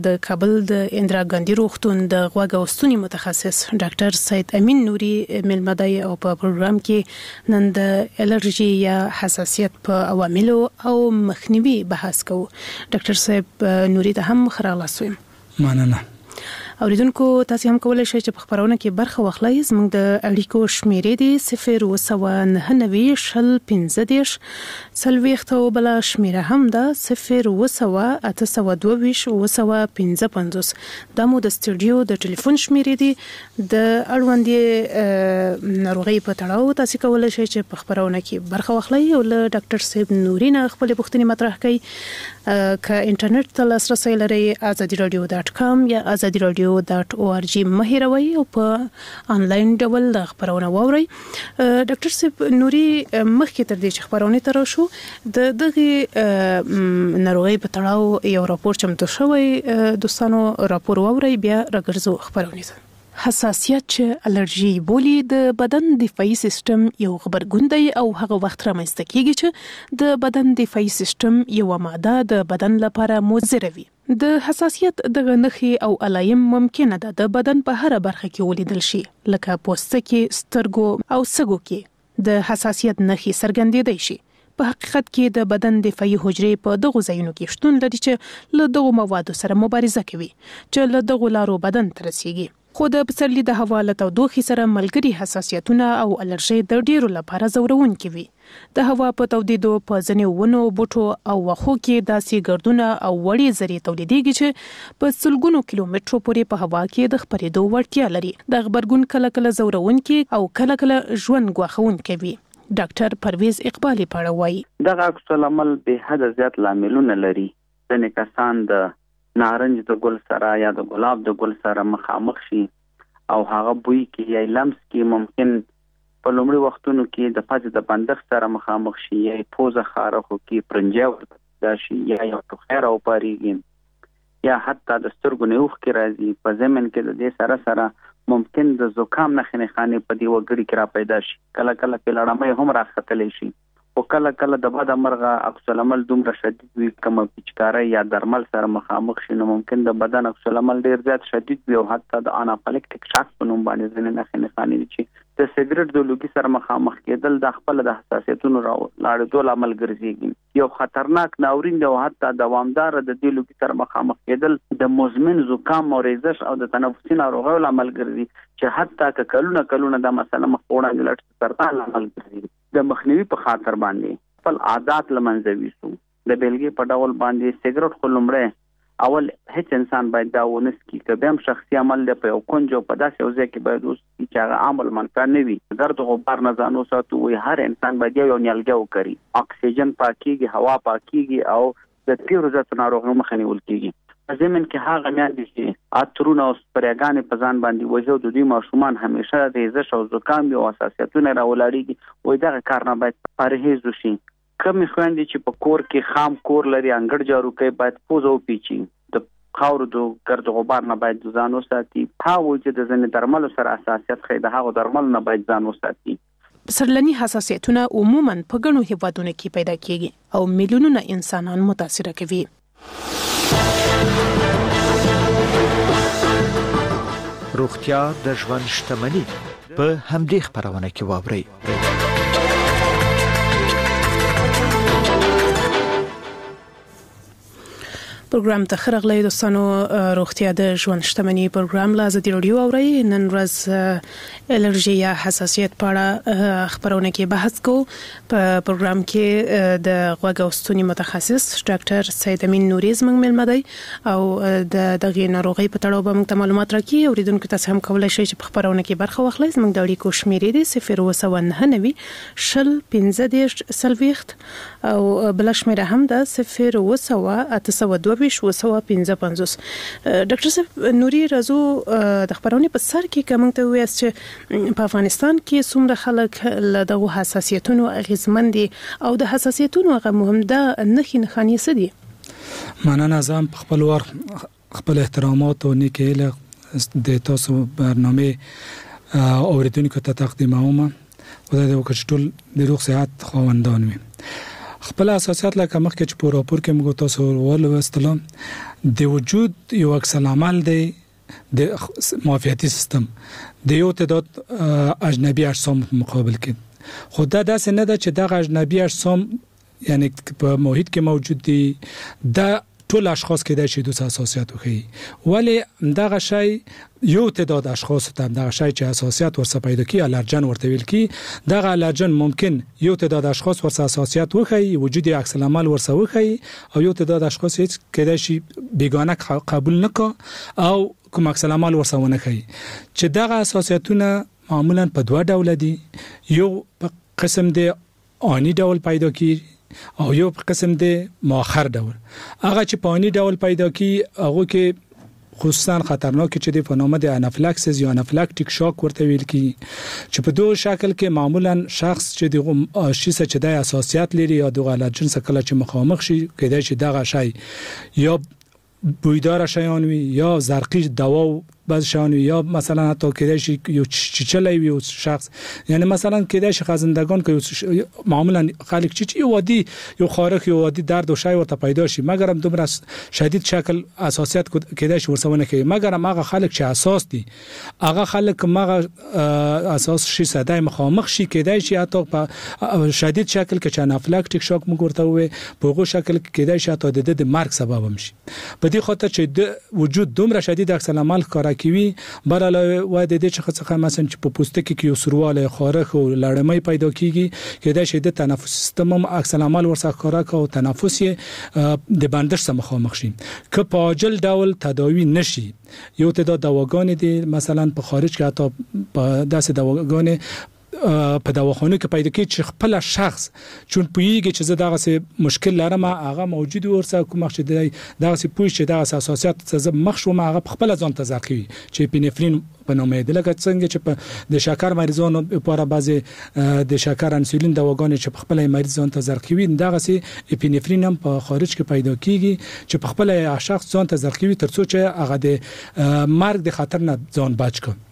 د کابل د اندرا ګاندی روغتون د غوږ او ستوني متخصص ډاکټر سید امین نوري ملمدای او په پروګرام کې نن د الرجی یا حساسیت په عواملو او مخنیوي بحث کوو. ډاکټر صاحب نوري ته هم خراغلاس ویم. مننه. اوریدونکو تاسو هم کولای شئ چې په خبرونه کې برخه واخلئ. زموږ د اړیکو شمیرې دي 090 شل 15 سلويخت او بل شمیره هم ده 08822 دا مو د استودیو د ټلیفون شمیرې دي. د اړوندې ناروغي په تړاو تاسو کولای شئ چې په خبرونه کې برخه واخلئ او له ډاکټر صاحب نوري نه خپل پوښتنې مطرح کړئ. که انټرنیټ ته لاسرسي لرئ azadiradio.com یا azadiradio.org مهیروي او په انلاین ډول د خبرونه واورئ. ډاکټر صاحب نوري مخکې تر دې چې خبرونه تر شو د دغه ناروغي په تړاو یو راپور چمتو شوی. دوستانو راپور واورئ بیا راګرځو خبرونه. حساسیت چې الرجی بولی د بدن دفاعي سیستم یو غبرګون دی او هغه وخت رامنځته کیږي چې د بدن دفاعي سیستم یو ماده د بدن لپاره مضر وي. د حساسیت دغه نښې او علایم ممکنه ده د بدن په هر برخه کې ولیدل شي لکه پوستکي، سترګو او سږو کې د حساسیت نښې څرګندېدای شي. په حقیقت کې د بدن دفاعي حجرې په دغه ځایونو کې شتون لري چې له دغه موادو سره مبارزه کوي چې له دغه لارو بدن ته رسیږي. خو د پسرلي د هوا له تودوخې سره ملګري حساسیتونه او الرجي د ډیرو لپاره ځورونکي وي. د هوا په تودیدو په ځینو ونو، بوټو او واښو کې داسې ګردونه او وړې ذرې تولیدېږي چې په سلګونو کیلومترو پورې په هوا کې د خپرېدو وړتیا لري. د غبرګون کله کله ځورونکي او کله کله ژوند ګواښونکي وي. ډاکټر پرویز اقبالي پاړه وایي دغه عکس العمل به حد زیات لاملونه لري. ځینې کسان د نارنج د ګل سره یا د ګلاب د ګل سره مخامخ شي او هغه بوی کې یا لمس کې ممکن په لومړي وختونو کې د فاز د بندښ سره مخامخ شي یا پوزه خارخو کې پرنجا ورته شي یا یو ټوخر او پاریږي یا حتی د سترګو نیوخ کې راځي. په ضمن کې د دې سره ممکن د زکام نښې خانې په دی وګړي کې را پیدا شي. کله کله په لړمې هم راختلې شي او کله کله د بد مرغه عکس العمل دومره شدید وي کوم پیچکاري یا درمل سره مخامخ شي نو ممکن د بدن عکس العمل ډیر زیات شدید وي او حتی د انافیلکټیک شاک په نوم باندې ځینې نښې خانې دي. د سګریټ د لوګي سره مخامخ کېدل د خپل د حساسیتونو لاړېدو لامل ګرځي. یو خطرناک ناورین دی او حتی دوامدار د دې لوګي سره مخامخ کېدل د مزمن زکام او ریزش او د تنفسي ناروغیو لامل ګرځي چې حتی کلونه د مسله مخ وړاندې لټ سرطان لامل ګرځي. د مخنیوي په خاطر باندې خپل عادت لمنځه ویسو. د بیلګې په ډول باندې سګریټ خلمړې اول هیڅ انسان باید دا ونس کی کبه هم شخصي عمل له په کونجو په داسې وځي کې باید اوس چې هغه عمل منکر نه وي. درد غبار نه ځانو ساتو وي. هر انسان باید یو نیالګي وکړي. اکسیجن پاکيږي، هوا پاکيږي او د تیرو ذات ناروغیو مخه نیول کیږي. ځمن کې هغه میاندې چې اترونه او سپریګانې په ځان باندې وځو د دې ماشومان همیشه د ریزش او زکام او حساسیتونه راولاړيږي. وای دا کار نه باید پرهیز وشي. کمی خويندې چې په کور کې خام کور لري انګړ جارو کوي باید پوزو پیچي. د خاور د ګرد غبار نه باید ځان وساتي. هاو چې د ځنې درملو سره حساسیت خې د هغه درمل نه باید ځان وساتي. سرلني حساسیتونه عموماً په ګڼو هیوادونو کې پیدا کیږي او میلیونونه انسانان متاثر کوي. روغتیا د ژوند شتمني په همدې خبرونه کې واوري. پروګرام ته خرغلی دوستانو. روغتیا د ژوند شتمني پروګرام له ازادي رادیو اوري. نن ورځ الرجی یا حساسیت په اړه خبرونه کې بحث کوو. په پروګرام کې د غوږ او ستوني متخصص ډاکټر سید امین نوري زموږ ملمدای او د دغه ناروغي په تړاو به موږ معلومات راکړي. اوریدونکو تاسو هم کولای شئ چې په خبرونه کې برخه واخلئ. زموږ د اړیکو شمیرې دي 090 شل 15 سلويخت او بل شمیره هم ده 08822 ډاکټر صاحب نوري رازو د خبرونه په سر کې کوم ته وایي چې په افغانستان کې څومره خلک له دغه حساسیتونو اغیزمن دي او د حساسیتونو هغه مهم ده نښې څه دي؟ مننه. ځم په خپل ور خپل احترامات او نیکه د تاسو برنامه اوریدونکو ته تقدیم کوم. خدای دې وکړي ټول د روغ صحت خواندان وي. خپل اساسات لکه مخکې چې په راپور کې موږ تاسو ولوستلم د وجود یو عکس العمل دی د معافیتي سیستم د یو تعداد اجنبي اجسام مقابل کې خو دا داسې نه ده چې دغه اجنبي اجسام یعنی په محیط کې موجود دي د ټول اشخاص کې د شیدو اساسیات وخی ولی دغه شی یو تعداد اشخاص ته دغه شی چې اساسیات ورسره پیدا کی الرجن ورته ویل کی دغه الرجن ممکن یو تعداد اشخاص ورسره اساسیات وخی وجود عکس العمل ورسره وخی او یو تعداد اشخاص هیڅ کېدای شي بیگانه قبول نکړي او کوم عکس العمل ورسره ونه خي چې دغه اساسیتونه معمولا په دوه ډول دي یو په قسم دی آنی ډول پیدا کی او یو په قسم دی مؤخر ډول هغه چې په آنی ډول پیدا کی هغه کې خصوصا خطرناک چې د فنومه د انافلاکسس یا انافلاکټیک شاک ورته ویل کی چې په دوه شکل کې معمولا شخص چې د شیسه چې د اساسیات لري یا د الرجن سره کله چې مخامخ شي کېدای شي دغه شی یا بویدار شیان وي یا زرقی دوا بعض شان یا مثلا حتی کېدای شي یو چچلای وي شخص یعنی مثلا کېدای شي خزندگان که معمولا خلک چې یو عادي یو خارق یو عادي درد او شای ورته پیدا شي مګر هم دومره شدید شکل اساسیات کېدای شي ورسونه کوي مګر هغه خلک چې اساس دي هغه خلک هغه اساس شي صدای مخامخ شي کېدای شي حتی په شدید شکل کې چې انافلاکټیک شاک موږ ورته وي په هغه شکل کې کېدای شي حتی د مرګ سبب هم شي په دې خاطر چې د وجود دومره شدید عکس العمل کار کوي بل علاوه و د دې څخه مثلا چې په پوستکي کې یو سرواله خارخ او لړمې پیدا کیږي کې د شدت تنفس سیستم هم عکس العمل ورسره کار کوي او تنفس د بندش سره مخامخ شي که په عاجل ډول تداوی نشي یو تعداد دواګان دي مثلا په خارج کې حتی په داسې دواګان په دواخانه کې پیدا کیږي چې خپل شخص چون پویږي چې زه دغه سه مشکل لرم هغه موجود ورسره کوم مخ چې دغه سه پوښ چې دغه اساسیات څه مخ شو هغه خپل ځان ته ځکوي چې پینفرین په نومه د لکه څنګه چې د شکر مریضانو لپاره بعضي د شکر انسولین دواګان چې خپل مریض ځان ته ځکوي دغه سه پینفرین هم په خارج کې پیدا کیږي چې په خپل شخص ځان ته ځکوي ترڅو چې هغه د مرګ د خطر نه ځان بچ کړي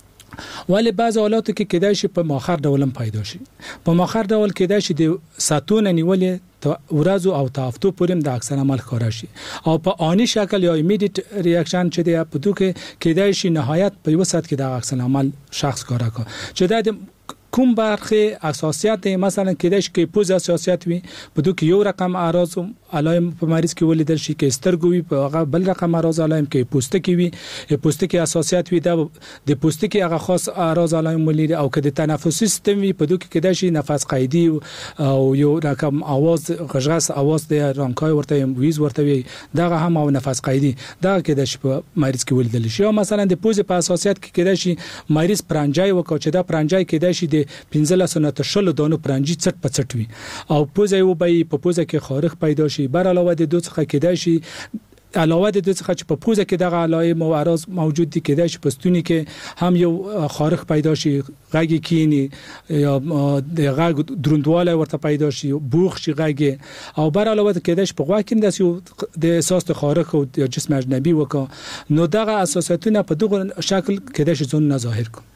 ولی بعض حالاتو کې کېدای شي په مؤخر ډول پیدا شي په مؤخر ډول کېدای شي د ساتون نیولې ورځو او تافتو پورم د عکس العمل ښکارا شي او په آنی شکل یا ایمیډیټ ریاکشن چې دی په دوه کې کېدای شي نهایت په یو ساعت کې د عکس العمل شخص ښکارا کوي چې د کوم برخه اساسیات مثلا کېدای شي کې پوز اساسیات وي په دوه کې یو رقم اعراض علائم په مریض کې ولیدل شي کې سترګو وي په هغه بل رقم اعراض علائم کې پوستکی وي پوستکی اساسیات وي د پوستکی هغه خاص اعراض علائم ولري او کې د تنفسي سیستم وي په دوه کې کېدای شي نفس قیدی او یو رقم आवाज غږغس आवाज د رانکای ورته ویز ورته وي دغه هم او نفس قیدی دا کېدای شي په مریض کې ولیدل شي او مثلا د پوز په اساسیات کې کېدای شي مریض پرنجای وکړي چې دا پرنجای کېدای شي د 15 نه 10 دانو پرنجي چټ پچټ وي او پوزه یو به په پوزه کې خارخ پیدا شي بر علاوه د دوه څخه کېدای شي علاوه د دوه څخه چې په پوزه کې دغه علائم او اعراض موجود دي کېدای شي پستونی کې هم یو خارخ پیدا شي غږی کینی یا د غږ دروندواله ورته پیدا شي بوخ شي غږی او بر علاوه کېدای شي په غوا کې د احساس د خارخ او جسم اجنبي وکړه نو دغه اساساتونه په دغه شکل کېدای شي ځون نه ظاهر کوي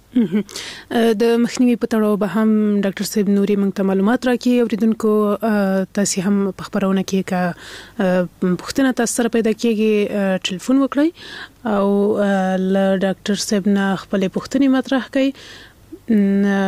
د مخنیوي په تړاو به هم ډاکټر صاحب نوري موږ ته معلومات راکړي اوریدونکو تاسو هم په خبرونه کې کا پښتنه تاسو سره پیدا کیږي ټلیفون وکړئ او ل ډاکټر صاحب نه خپل پښتني مطرح کړئ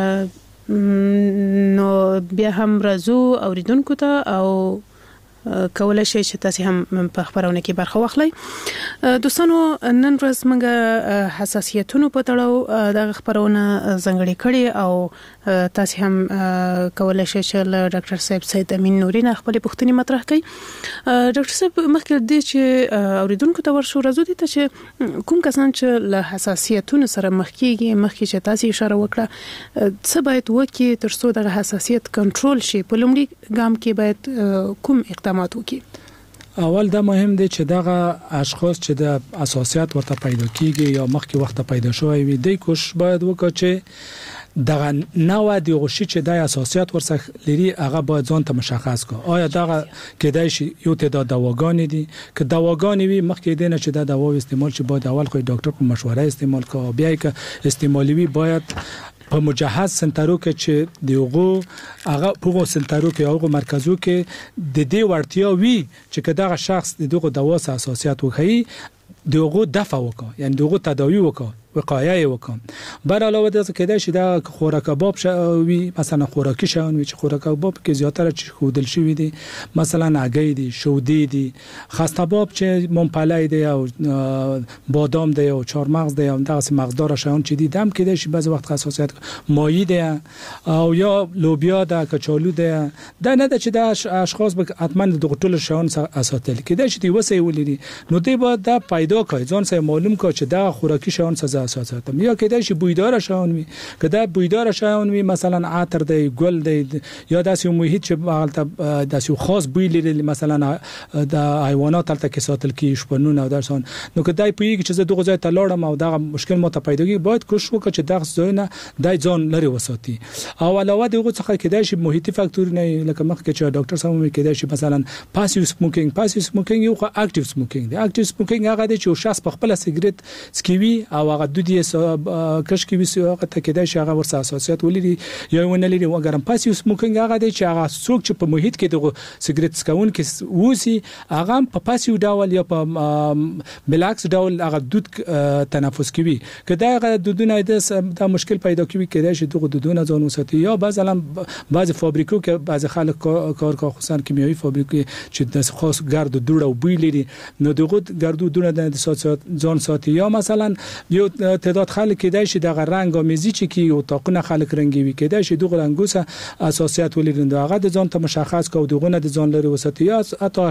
نو بیا هم راځو اوریدونکو ته او کولای شي چې تاسو هم په خبرونه کې برخه واخلئ دوستانو نن ورځ موږ حساسیتونو په تړاو د خبرونه زنګړې کړې او تاسو هم کولای شئ چې ډاکټر صاحب سید امین نوري نه خپل پوښتنې مطرح کړئ ډاکټر صاحب مخکې د چې اوریدونکو ته ورشو راځو دي چې کوم کسان چې له حساسیتونو سره مخ کیږي مخکې چې تاسو اشاره وکړه څه باید وکړي ترڅو د حساسیت کنټرول شي په لومړي ګام کې باید کوم اقدامات وکړي اول دا مهم دی چې دغه اشخاص چې د اساسیات ورته پیدا کیږي یا مخکې وخت پیدا شوی وي د کوشش باید وکړي چې دغه نوع دی غوشي چې د اساسیات ورڅخه لري هغه باید ځان ته مشخص کړي آیا دغه کېدای شي یو تعداد دواګان دي که دواګان وي مخکې دینه چې د دوا استعمال شي باید اول خو ډاکټر په مشوره استعمال کړي بیا که استعمالوي باید په مجهز سنټرو کې چې دیغه هغه په سنټرو کې هغه مرکزو کې د دې ورتیا وی چې کداغه شخص دغه دوا اساسيات وکړي دغه دفع وکړي یعنی دغه تداوی وکړي وقایه وکړم بر علاوه د کېدای شي د خوراک کباب شوی مثلا خوراکي شون وي چې خوراک کباب کې زیاتره چې خودل شوی دي مثلا هګۍ دي شودي دي خسته کباب چې مونپلای دي او بادام دي او چهارمغز دي او دغه مقدار شون چې دي دم کېدای شي بعض وخت حساسیت مایع دي او یا لوبیا ده کچالو ده دا نه چې د اشخاص به حتما د ټول شون اساتل کېدای شي دی وسه ولري نو دی به دا پیدا کوي ځان سره معلوم کوي چې دا خوراکي شون اساساتم یا کېدای شي بویدار شون وي کدا بویدار شون وي مثلا عطر دی ګل دی یا داسې محیط چې حالت داسې خاص بوی لري مثلا د حیوانات تلته کې ساتل کی شپنونه او درسون نو کدای پویږي چې زه دغه ځای ته لاړم او دا مشکل مو ته پیدا کیږي باید کوشش وکړو چې دغه ځایونه دای ځان لري وساتي او علاوه دغه څخه کېدای شي محیطي فاکتور نه لکه مخکې چې ډاکټر صاحب مې کېدای شي مثلا پاسیو سموکینګ یو خو اکټیو سموکینګ دی اکټیو سموکینګ هغه دی چې شخص په خپل سیګریټ سکیوي او هغه دودي کش کې وسو هغه ته کېدای شي هغه ورسره اساسيات ولري یا ونه لري وګرم پاسیو سموکینګ هغه دی چې هغه څوک چې په محیط کې دغه سیګریټ سکون کې وسی هغه په پاسیو ډول یا په بلاکس ډول هغه دود تنفس کوي کدا هغه دودونه د مشکل پیدا کوي کېدای شي دغه دودونه ځان وساتي یا بعض فابریکو کې بعض خلک کار کوي خصوصا کیمیاوي فابریکو چې د خاص ګرد دوړ او بوی لري نو دغه ګرد دوړ د ځان ساتي یا مثلا یو تعداد خلک کېدای شي د رنگ آمیزی چې کی او تاقونه خلک رنگي کېدای شي دغه رنگوسه اساسيات ولري هغه د ځان ته مشخص کو دغه نه د ځان لري وساتي یا حتی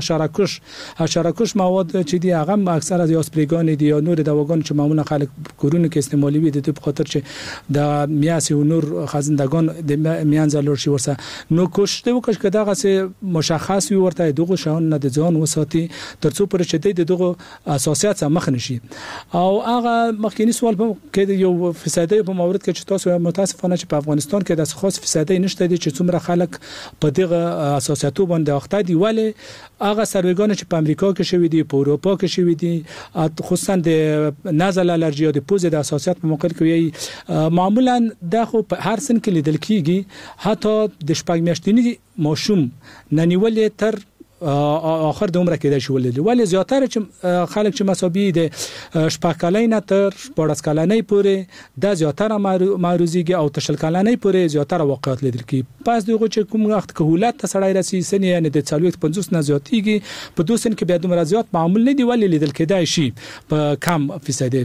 حشرکش مواد چې دی هغه اکثر از یاسپریګان دي یا نور دواګان چې معمولا خلک کورونه کې استعمالي وي د په خاطر چې د میاس او نور خزندگان د میانځلور شي ورسه نو کوشش وکړي چې دغه سه مشخص وي ورته دغه شاون نه د ځان وساتي ترڅو پر چې دغه اساسيات مخ نشي او هغه مخکینی سوال کې یو فیصدي په مورد کې چې تاسو متاسفانه چې په افغانستان کې د خاص فیصدي نشته دي چې څومره خلک په دغه اساساتو باندې اخته دي ولی هغه سروېګان چې په امریکا کې شوې دي په اروپا کې شوې دي خصوصا د نزل الرجی او د پوزې د اساسات په موقع کې معمولا د خو په هر سن کې لیدل کیږي حتی د شپږ میاشتنی ماشوم ننیولې تر اخر د عمر کې د شولې ولې زیاتره چې خلک چې مسابي د شپږکلنۍ تر 14 کلنۍ پورې د زیاتره معروضیږي او تشل کلنۍ پورې زیاتره واقعیت لیدل کی پس دغه چې کوم وخت کهولت ته سړی راسي سن یعنی د 40-50 نه زیاتیږي په دوه سن کې بیا دومره زیات معمول نه دی ولې لیدل کېدای شي په کم فیصد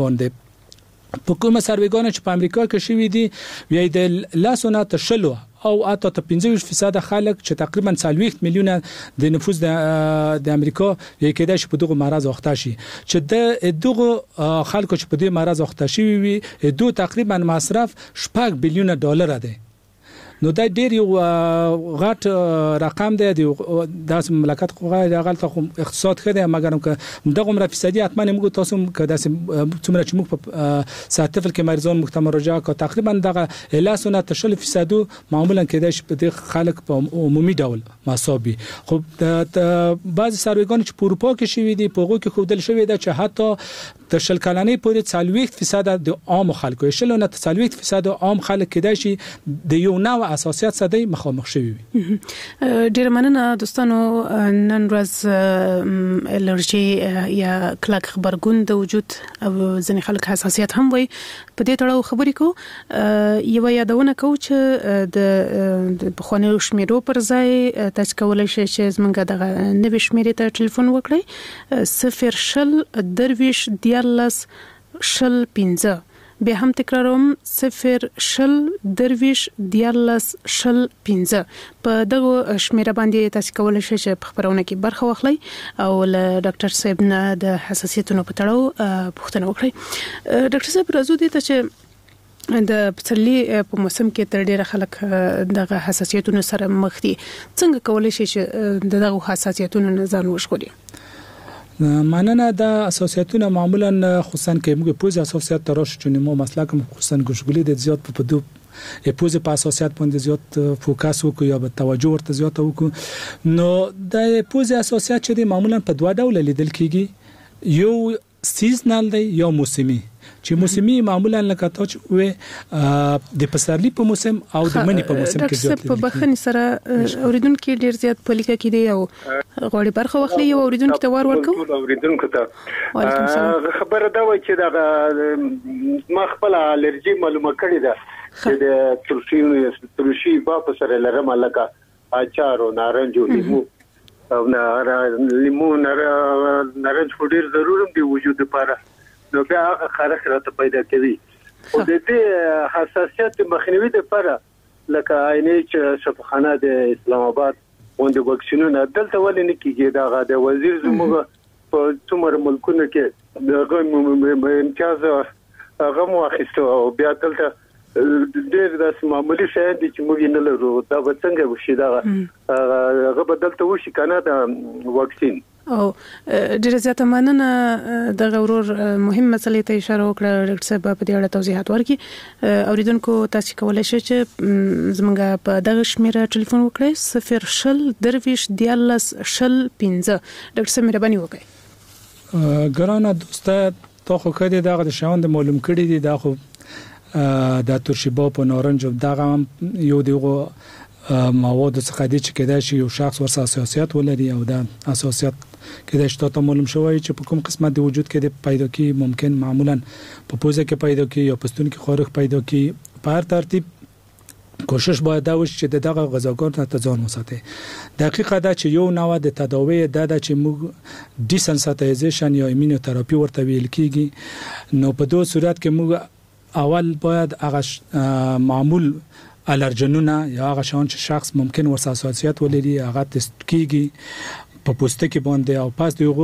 باندې په کومه سروېګان چې په امریکا کې شوې دي وی د لاسونه تشلو او اته 15% خلک چې تقریبا 40 میلیونه د نفوس د امریکا یې کېدای شي په دغه مرز اخته شي چې د دغه خلکو چې په دې مرز اخته شي وي دوه تقریبا مصرف 8 بلیون ډالر دی نو دا ډیر یو غټ رقم دی د مملکت خو غلطه خو اقتصاد خده مګر دغه عمر فیصدي حتما موږ تاسو کدا څومره چې موږ په ساتفل کې مریضان مختمر رجا کو تقریبا دغه لاسونه تشل فیصدو معمولا کېدای شي په دغه خلک په عمومي ډول مصابي خو بعض سروېګان چې په اروپا کې شوي دي په هغه کې خودل شوی دا چې حتی تشل کلنۍ پورې 40% د عام خلکو شلونه 40% عام خلک کېدای شي د یو نوع اساسيات ساده مخامخ شوی وي ډیر مننه دوستانو نن ورځ الرجی یا کلک خبرګون د وجود او ځینې خلک حساسیت هم وي په دې تړاو خبرې کو یو یادونه کو چې د بخونه شمیرو پر ځای تاسو کولای شئ چې زمونږ دغه نوې شمیرې ته ټلیفون وکړئ 0 درویش دیارلس شل 15 به هم تکراروم 0 درویش دیارلس شل 15 په دغه شمیره باندې تاسو کولای شئ چې په خبرونه کې برخه واخلئ او له ډاکټر صاحب نه د حساسیتونو په تړاو پوښتنه وکړئ ډاکټر صاحب راځو دي چې د پسرلي په موسم کې تر ډیره خلک دغه حساسیتونو سره مخ دي څنګه کولای شي چې دغه حساسیتونو نه ځان وژغوري مننه د اساسیتونه معمولا خصوصا کې موږ پوز اساسیت تراش چون ما مسلکم خصوصا ګشغلي د زیات په دو پوز په اساسیت باندې زیات فوکس وکړو یا به توجه ورته زیات وکړو نو د پوز اساسیت چې معمولا په دوه ډول لیدل کیږي یو سیزنل دی یا موسمي. چې موسمي معمولا لکه تاسو وې د پسرلی په موسم او د منی په موسم کې زیات په بخښنې سره اوریدونکو ډیر زیات په لیکه کې دی او غوړي برخه واخلي یو اوریدونکو ته ورکو. اوریدونکو ته خبره دا وای چې دا ما خپل الرجی معلومه کړی ده چې د ترشی په سره لرم لکه اچار او نارنج او لیمو او لیمو نارنج ډیر ضروري دی وجود لپاره. نو بیا خارخ راته پیدا کوي او د دې حساسیت مخنیوي لپاره لکه عینې شفاخانه د اسلام آباد باندې واکسینونه دلته ولې نه کیږي. دا د وزیر زموږ په څومره ملکونو کې د امتیاز هغه مو اخیستو او بیا دلته ډېر د معمولی شاید چې موږ نه لرو. دا به څنګه وشي؟ دا هغه بدلته وشي کنه د واکسین. او ډیره زیاته مننه د غورور مهم مسلې ته اشاره وکړه ډاکټر صاحب په دې اړه توضیحات ورکړي. اوریدونکو تاسو کولای شئ چې زموږ په دغه شمیره ټلیفون وکړئ 0 درویش دیالس شل 15. ډاکټر صاحب مهرباني وکړئ. ګرانه دوسته تا خو کړي دغه شاوند معلوم کړي دي دا خو د ترشیبا په نارنج دغه یو دیغه مواد څخه دي چې کېدای شي یو شخص ورسره حساسیت ولري او د حساسیت کېدای شي ته معلوم شوی چې په کوم قسمت د وجود کې د پیدا کی ممکن معمولا په پوزه کې پیدا کی یا پستون کې خارخ پیدا کی. په هر ترتیب کوشش باید دا وشي چې دغه غذاګانو ته ځان وساتي. دقیقه دا چې یو نوع د تداوی د چې موږ ډیسنسټایزیشن یا ایمونوتراپي ورته ویل کیږي. نو په دوه صورت کې موږ اول باید هغه معمول الرجنونه یا هغه شان چې شخص ممکن ورسره حساسیت ولري هغه تست کیږي په پوستکي باندې او پس دیغه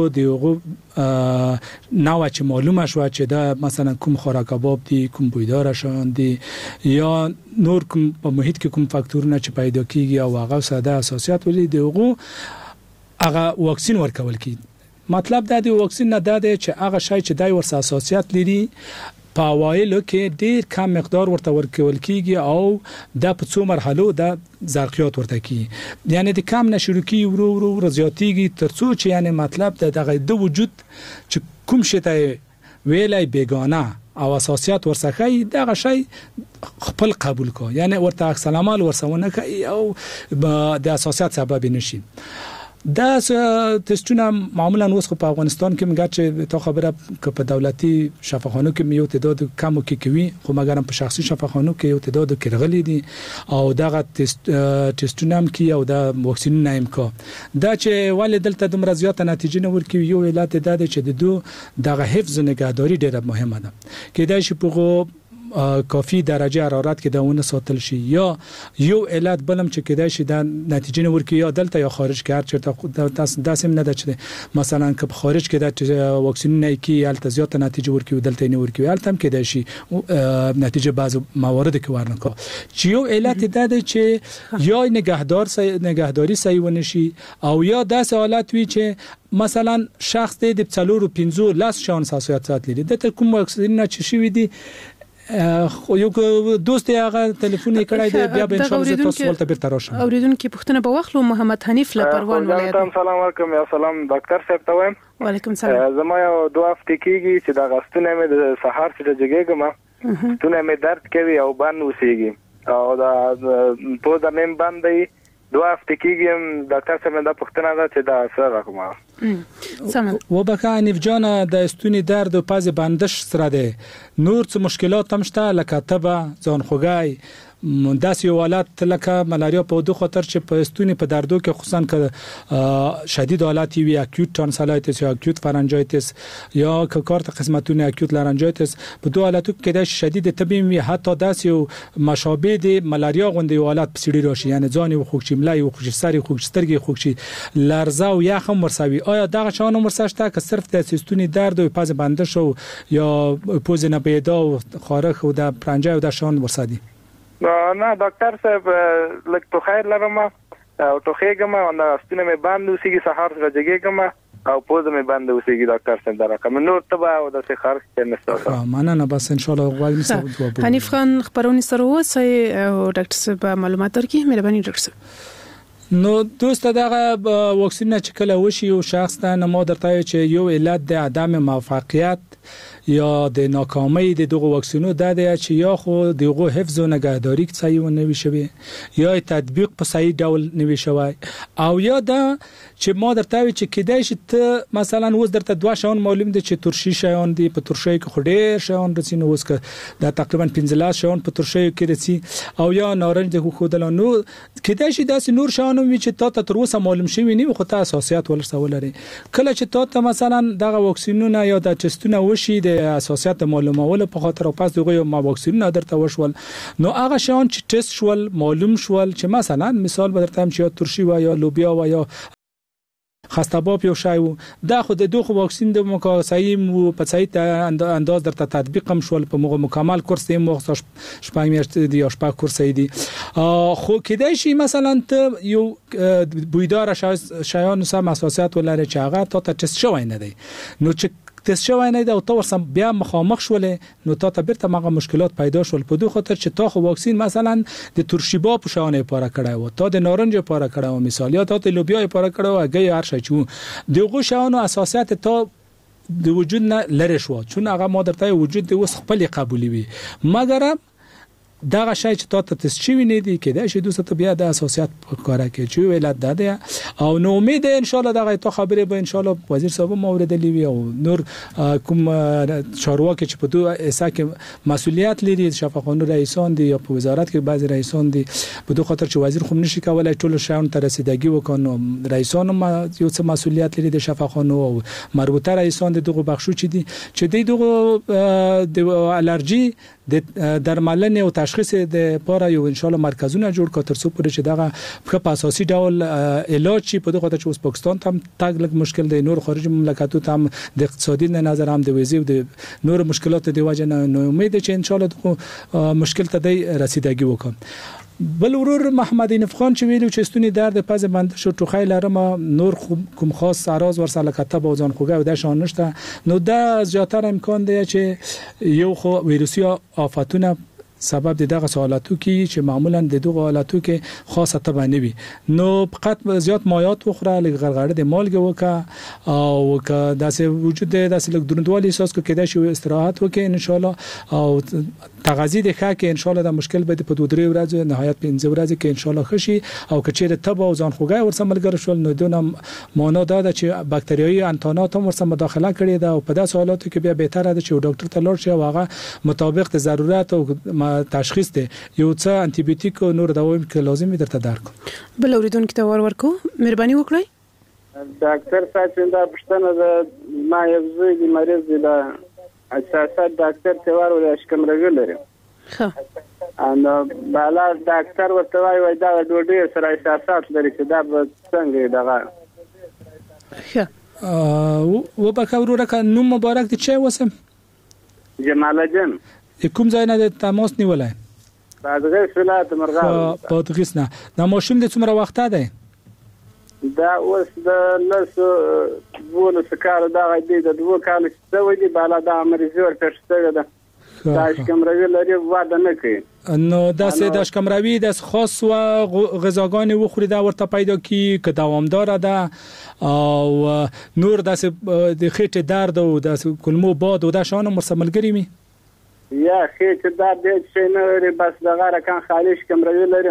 نوع چې معلومه شو چې دا مثلا کوم خوراک کباب دي کوم بویدار شان دي یا نور کوم په محیط کې کوم فاکتورونه چې پیدا کیږي او هغه ساده حساسیت ولري دیغه هغه واکسین ورکول کی. مطلب دا دی واکسین نه دا دی چې هغه شای چې دای ورسره حساسیت لري په اوایلو کې ډیر کم مقدار ورته ورکول کیږي او د په څو مرحلو د زرقیات ورته کیږي. یعنی د کم نشرو کې ورو زیاتیږي ترڅو چې یعنی مطلب د وجود چې کوم شته ویلای بیگانه او اساسیات ورسخه دغه شی خپل قبول کو یعنی ورته سلامال ورسونه کوي او د اساسیات سبب نشي. دا تستونه معمولا اوس په افغانستان کې موږ چې تو خبره په دولتي شفاخانو کې یو تعداد کم کې کوي خو مګر په شخصي شفاخانو کې یو تعداد کې رغلي دي او دغه تستونه هم کې او د واکسینونه هم کو. دا چې ولې دلته د مرزيات نتیجه نه ورکوي یو علت دا دی چې د دوه دغه حفظ نگهداری ډیره مهمه ده. کېدای شي په کافی درجه حرارت کې داونه ساتل شي یا یو علت بلم چې کېدای شي د نتیجه نه ورکوي یا دلته یا خارج کې چیرته داسې نه ده چې مثلا که خارج کې د واکسین نه کی الته زیات نتیجه ورکوي دلته نه ورکوي الته هم کېدای شي نتیجه بعض موارد کې ورنکو. چې یو علت ده چې یا نگهداری صحیح ونشي او یا داسې حالت وي چې مثلا شخص د 4 لاس شان حساسیت لري د کوم واکسین نه چې شوی دي خو یو دوست هغه ټلیفون یې کړای دی بیا به ان شاء الله تاسو ولته بیرته راشم. اوریدونکو پښتنه په وخت محمد حنیف له پروان ولایت. السلام علیکم. یا سلام ډاکټر صاحب ته وایم. وعلیکم السلام. زما یو 2 هفته کېږي چې دا غستونه مې د سحر څخه جګېږم ستونه مې درد کوي او باندې وسیږي او دا په دا مې باندې 2 هفته کېږم ډاکټر صاحب دا پښتنه ده چې دا اثر راکوم. وبکه انیف جان د استونی درد او پاز بندش سره ده نور څه مشکلات هم شته لکه تبه ځان خوګای داسې حالات لکه ملاریا په دوه خطر چې په استونی په دردو کې خصوصا که شدید حالت وي اکوت تانسلایتس یا اکوت فرنجایتس یا که کارت قسمتونه اکوت لارنجایتس په دوه حالاتو کې د شدید تبه وي حتی داسې مشابه د ملاریا غوندي حالات پسیړي راشي یعنی ځان او خوشي ملای او خوشي سری خوشي سترګي خوشي لرزه او یخ هم ورسوي. آیا دغه شانو مرسته که صرف د استونی درد او پاز بندش او یا پوز نه پیدا او خارخ او د پرنجای او د شان ورسدي؟ نه ډاکټر صاحب لکه تو خیر لرم او تو خېګم او د ستنه مې باندې وسیږي سحر سره جګېږم او پوز مې باندې وسیږي ډاکټر صاحب درکم نور تبا او د سحر کې نشته. مننه بس ان شاء الله غواړم چې جواب. حنیف خان خبرونه سره وسه او ډاکټر صاحب معلومات ورکړي. مهرباني ډاکټر صاحب. نو دوست دغه واکسین چې کله وشي او شخص ته نو درته چې یو علت د عدم موفقیت یا د ناکامی د دغه واکسینو د چې یا خو دغه حفظ او نگهداری صحیح و نوي شوی یا تطبیق په صحیح ډول نوي شوی او یا دا چې ما درته چې کېدای شي ته مثلا اوس درته دوه شون معلوم دي چې ترشي شایان دي په ترشي کې خډیر شایان رسینو اوس که دا تقریبا 15 شایان په ترشي کې رسي او یا نارنج د خودل نو کېدای شي داس نور شایان وي چې ته تر اوسه معلوم شوی نه خو ته اساسيات ولري کله چې ته مثلا دغه واکسینونه یا د چستونه وشي د اساسيات معلومول په خاطر او پس دغه ما واکسینونه درته وشول نو هغه شایان چې ټیسټ شول معلوم شول چې مثلا مثال به درته هم چې ترشي و یا لوبیا و یا خستاباب یو شای وو دا خو د دوه واکسین د مکاسایم او په صحیح انداز درته تطبیق هم شول په مکمل کورس یې مخ شپږ میاشتې دی او شپږ کورس دی خو کېدای شي مثلا ته یو بویدار شایان سم اساسيات ولري چې هغه ته ټیسټ شوی نه دی نو چې تاسو شوی نه دا او تاسو سم بیا مخامخ شولې نو تاسو بیرته ماغه مشکلات پیدا شول په دوه خاطر چې تاسو واکسین مثلا د ترشیبا په شانې پاره کړای و تا د نارنج پاره کړای و مثال یا تا د لوبیا پاره کړای و هغه هر شي چې دغه شانو اساسيات ته د وجود نه لری شو چون هغه مادرته وجود د وس خپل قبولي وي مګر دا شای چې تاسو ته تشوي نه دي کې دا شی دوسه ته بیا د اساسيات کار کوي چې ولادت ده او نو امید ان شاء الله دا ته خبره به ان شاء الله وزیر صاحب مورد لیوي او نور کوم چارواکي چې په دوه اسا کې مسؤلیت لري شفاخانو رئیسان دي یا په وزارت کې بعضی رئیسان دي په دوه خاطر چې وزیر خو نشي کولای ټول شاون ته رسیدګي وکړي رئیسان یو څه مسؤلیت لري د شفاخانو او مربوطه رئیسان دغه بخشو چې دي چې دغه د الرجی د درملنې او تشخیص د پاره یو ان شاء الله مرکزونه جوړ کړ تر څو پورې چې دغه په اساسي ډول علاج شي په دغه چې اوس پاکستان ته تاګ لګ مشکل دی نور خارجي مملکتو ته د اقتصادي نظر هم د ویزه د نور مشکلات دی وجه نه امید چې ان شاء الله دغه مشکل ته دی رسیدګي وکړي بل ورور محمد نفخان چې ویلو چې ستونی درد پز بند شو ټوخی لرم نور کوم خاص اراز ورسره کتب او ځان خوګه او د شان نشته نو دا زیاتره امکان دی چې یو خو ویروسي آفاتونه سبب دغه سوالاتو کې چې معمولا دغه حالاتو کې خاصه تبع نه وي نو فقط زیات مایات وخوره لږ غرغړه د مالګه وکا او که داسې وجود داسې لږ دروندوالي احساس کو کېدای شي استراحت وکړي ان شاء الله او تغذیه د ښه کې ان شاء الله د مشکل به په 2-3 ورځې نهایت 15 ورځې کې ان شاء الله خشي او کچېره تبع او ځان خوګای ورسره ملګری شول نو دونه معنا دا چې باکتریایي انتانات هم ورسره مداخله کړي دا او په داسې حالاتو کې بیا بهتره ده چې ډاکټر ته لاړ شي او هغه مطابق د ضرورت او تشخیص ده یو څه انټي بیوټیک او نور دواوی کې لازم درته درکو بل اوریدونکو ته ورکو مهرباني وکړئ ډاکټر صاحب دا پښتنه د ما یو زوی د مریض دی دا اساسات ډاکټر ته ورول اشکمرګ لري ها انا بالا ډاکټر ورته وای دا ډوډۍ سره اساسات لري چې دا څنګه دغه ها و بکاورو را نو مبارک دي چې وسم جمال جن کوم ځای نه د تماس نیولای بادغیس ولایت مرغاب بادغیس نه دا ماشوم د څومره وخت ده دا اوس د لس بوله سکار دا غدي د 2 کال څه ودی بالا دا مریض ورته شته ده دا اشکمروي لري واده نه کوي نو دا سه د اشکمروي د خاص و غذاګان وخوري دا ورته پیدا کی که دوامدار ده او نور د خېټه درد او د کلمو باد او د شانو مرسملګری می یا خېټه درد چې نه لري بس دغه رکان خالص کمروي لري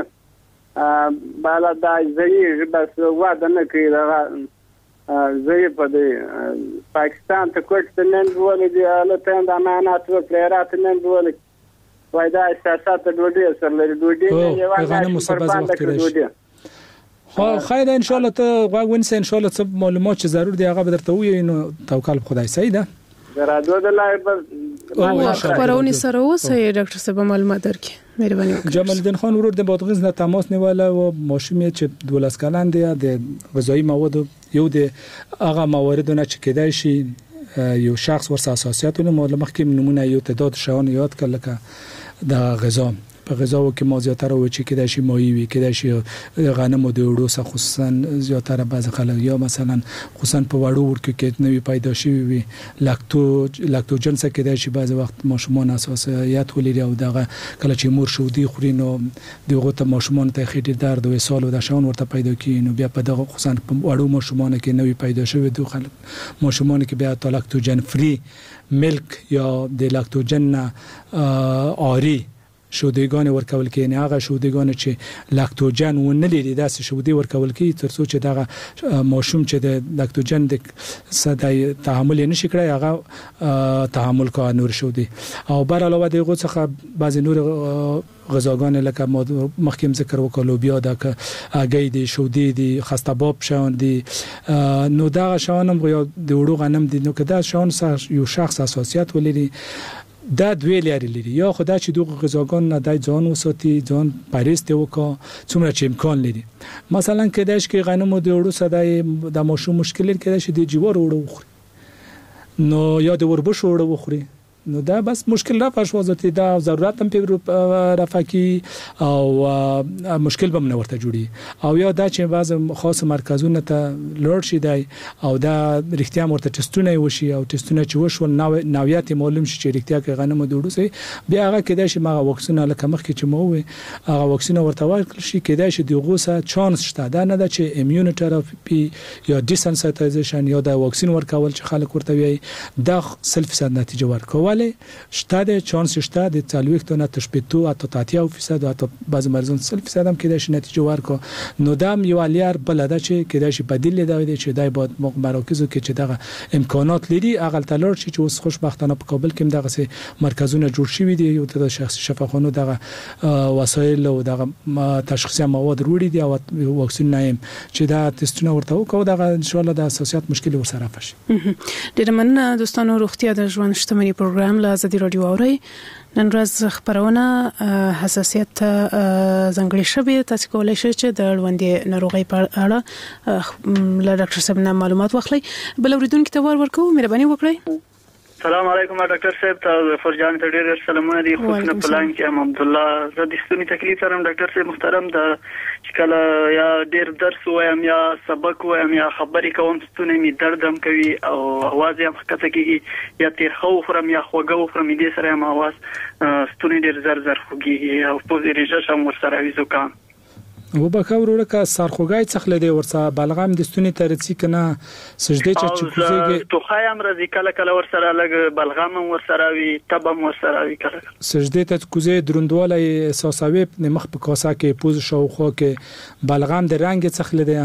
بالا دا زوی بس واده نه کوي دا زوی په پاکستان ته کوټ نن ولې دی له تند امانات او پریرات نن ولې وای دا اساسات ډوډۍ سره لري ډوډۍ یو غنمو سبز وخت لري خو خیر ان شاء الله ته غوښنه ان شاء الله څه معلومات چې ضرور دی هغه به درته وي نو توکل په خدای سي ده راډیو د لایو خبرونه سره اوسه ډاکټر صاحب معلومات درکې مهرباني وکړئ جمال الدین خان ورور د بادغیس نه تماس نیوله او ماشوم چې 12 کلن دی د غذایی مواد یو د هغه مواردونه چې کېدای شي یو شخص ورسره اساسياتونه معلومات کې نمونه یو تعداد شاون یاد کړل د غذا په غذاو کې ما زیاتره و چې کېدای شي ماهي وي کېدای شي غنم او د وړو څخه خصوصا زیاتره بعض خلک یا مثلا خصوصا په وړو ورکو کې نوې پیدا شوی وي لاکتوجن څخه کېدای شي بعض وخت ماشومان حساسیت ولري او دغه کله چې مور شودي خوري نو دغه ته ماشومان ته خېټه درد او اسهال او د شاون ورته پیدا کیږي نو بیا په دغه خصوصا په وړو ماشومان کې نوې پیدا شوی دوه خلک ماشومان کې بیا لاکتوجن فری ملک یا د لاکتوجن آری شودګان ورکول کې نه هغه شودګان چې لاکتوجن و نه لري داسې شودي ورکول کې ترڅو چې دغه ماشوم چې د لاکتوجن د صدای تحمل نشي کړی هغه تحمل کا نور شودي او بر علاوه دغه څخه بعض نور غذاګان لکه مخکې ذکر وکړو بیا د اگې د شودي د خستباب شون دي نو دا شونم یو د وړو غنم دي نو کدا شون یو شخص حساسیت ولري دا دوی لري یا خدای چې دغه غذاګان نه دای ځان وساتي ځان پاریست وکړه څومره چې امکان لري مثلا کداش کې غنم او د وړو صدای د ماشوم مشکل کېدای شي د جوار وړو وخوري نو یا د وربش وړو وخوري نو دا بس مشکل را پښو ځته دا ضرورت هم په رفاقي او مشکل به نه ورته جوړي او یا دا چې بعض خاص مرکزونه ته لوړ شي دی او دا رښتیا مرته ټستونه وشي او ټستونه چې وشول نوعیت معلوم شي چې رښتیا کې غنم دوړو سي بیا هغه کېدای شي ما واکسینه لکه مخکې چې مو وي هغه واکسینه ورته ورکړل شي کېدای شي دغه سه چانس شته دا نه ده چې ایمیونټراپي یا ډیسنسایټایزیشن یا د واکسین ورکول چې خلک ورته وي دا 100% نتیجه ورکول شته د چانس شته د 40 تا نه تشبیتو اته 30% او بعض مرزون 100% هم کېدای شي نتیجه ورکو نو دا یو الیار بلده چې کېدای شي بدیل دی چې دای بعد مراکزو کې چې دغه امکانات لري اقل تلور شي چې اوس خوشبختانه په کابل کې دغه مرکزونه جوړ شوي دي یو د شخصي شفاخانو دغه وسایل او دغه تشخیصي مواد وروړي دي او واکسین نایم چې دا تستونه ورته وکاو دغه ان شاء الله د اساسيات مشکل ورسره فشي ډېر مننه دوستانو روغتیا د ژوند شتمنۍ پروګرام له ازادي رادیو اوري نن ورځ خبرونه حساسیت ځنګړې شوی تاسو کولای شئ چې د لوندې ناروغي په اړه له ډاکټر صاحب نه معلومات واخلئ بل اوریدونکو ته ورکو مهرباني وکړئ السلام علیکم ډاکټر صاحب تاسو فرجان ته ډېر سلامونه دي خو په پلان کې ام عبد الله زه د ستوني تکلیف سره ډاکټر صاحب محترم د کله یا ډېر درس وایم یا سبق وایم یا خبرې کوم ستوني می دردم کوي او आवाज یې مخکته کیږي یا تیر خو خورم یا خوګو خورم دې سره ما आवाज ستوني ډېر زر خوږي او په دې رژه شم ورسره وزکام و به کور ورکه سرخوګای څخه لدی ورسره بلغم د ستوني ترڅی کنه سجده چې کوزيږي تو خایم راځي کله ورسره لګ بلغم ورسره وي تبم ورسره وي کله سجده ته کوزي دروندواله احساسوي مخ په کاسه کې پوز شاوخو کې بلغم د رنگ څخه لدی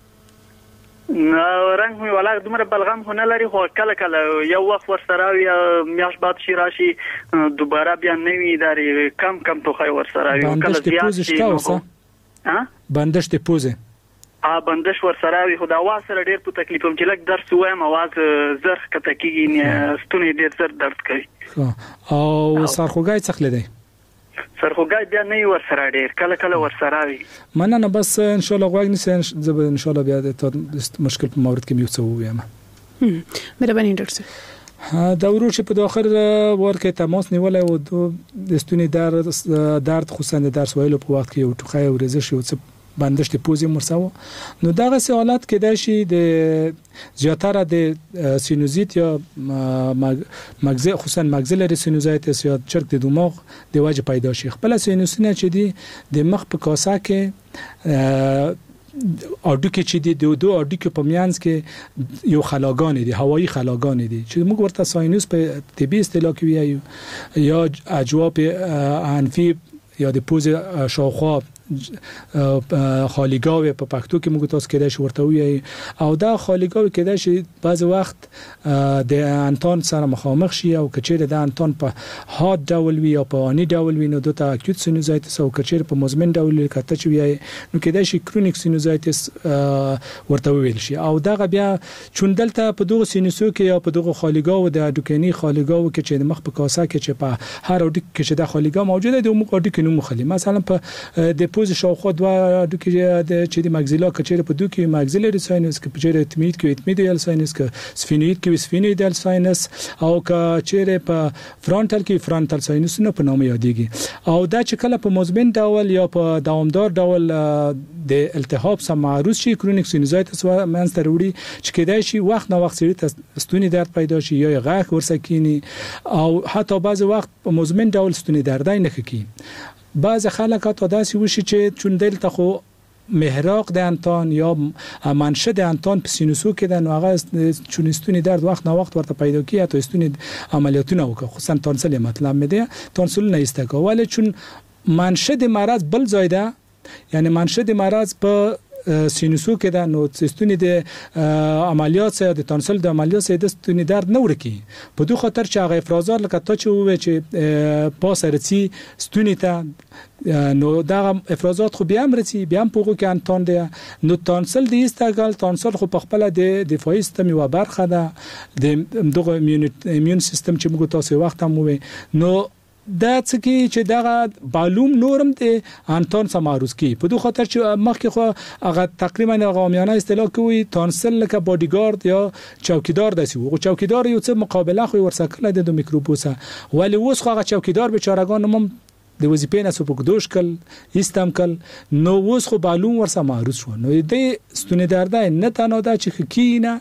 نو رنگ مې ولا دومره بلغم خو نه لري خو کله یو وخت ورسره وي میاش بعد شي راشي دوباره بیا نوي داري کم تو خای ورسره وي کله زیات شي بندش د پوزه بندش ورسره وي خو دا आवाज سره ډېر په تکلیفم چې لکه درس وایم आवाज زر کته کیږي ستونی ډېر زر درد کوي او سرخوګای څخه لدی سرخوګای بیا نه ورسره ډېر کله ورسره وي مننه بس ان شاء الله غواګ نسه زه ان شاء الله بیا د مشکل په مورد کې میوڅو وایم مهرباني ډاکټر صاحب دا ورو چې په اخر ورکه تماس نیولای او د ستوني درد خصوصا د درس ویلو په وخت کې یو ټوخی او رزش یو څه بندش د پوزې مرساو نو دغه حالت کې د شي د زیاتره د سینوزیت یا مغز خصوصا مغزلری سینوزایتس یا چرک د دماغ د وجه پیدا شي خپل سینوسونه چې دی د مخ په کاسه کې اډوکه چې دی دوه اډوکه په میانس کې یو خلاګان دي هوایی خلاګان دي چې موږ ورته ساینوس په طبي اصطلاح کې وایو یا اجواب انفي یا د پوز شاوخوا خالیګاوي په پښتو کې موږ تاسو کېدای شي ورته وي او دا خالیګاوي کېدای شي بعض وخت د انتون سره مخامخ شي او کچېره د انتون په هات ډول وي او په اني ډول وي نو د اکوت سینوزایتس او کچېره په مزمن ډول کته چې وي نو کېدای شي کرونیک سینوزایتس ورته ویل شي او دا بیا چون دلته په دغه سینوسو کې یا په دغه خالیګاو د اډوکینی خالیګاو کې چې مخ په کاسه کې چې په هر اډوک کې چې د خالیګاو موجوده دی موږ اډوکینو مخالي مثلا په د پوز شاوخوا دوه دوکي د چې د ماکسیلا کچېره په دوکي ماکسیلري ساينس کې پچېره اتمید کې اتمیډیال ساينس کې سفینوید کې سفینویدال ساينس او کچېره په فرونټال کې فرونټال ساينسونه په نوم یادېږي او دا چې کله په مزمن ډول یا په دوامدار ډول د التهاب سره معروض شي کرونیک سینوزایتس منځته وروړي چې کېدای شي وخت نه وخت سړي ته ستوني درد پیدا شي یا غاښ ورسکینی او حتی بعض وخت په مزمن ډول ستوني دردای نه کوي بعض خلک ته داسې وشي چې چون دلته خو محراق د انتان یا منشه د انتان په سینوسو کې د نوغه چون ستوني درد وخت نه وخت ورته پیدا کیږي ته ستوني عملیاتونه وکړي خصوصا تونسل مطلب مده تونسل نه استګو ولی چون منشه د مرض بل ځای ده یعنی منشه د مرض په سینوسو کې د نو ستوني د عملیات سره د تونسل د عملیات سره د ستوني درد نه ورکی په دوه خاطر چې هغه افرازات لکه ته چې وې چې پاسرتي ستوني ته نو دا افرازات خو بیا مرتي بیا په کو کې انتون دی نو تونسل د استګل تونسل خو په خپل د دفاعي سیستم یو برخه ده د دغه ایمون سیستم چې موږ تاسو وخت هم وې نو دا څه چې دغه بالوم نورم د انتون سماروس کی په دوه خاطر چې مخکې خو هغه تقریبا غامیانه اصطلاح کوي تونسل لکه بادیګارد یا چوکیدار دسی او چوکیدار یو څه مقابله خو ورسکله د میکروبوسه ولی اوس خو هغه چوکیدار بیچارهګان هم د وظیفې نه سپکدوش کل استم کل نو اوس خو بالوم ورسه معروض شو نو د ستوني دردای نه تنها دا چې کینه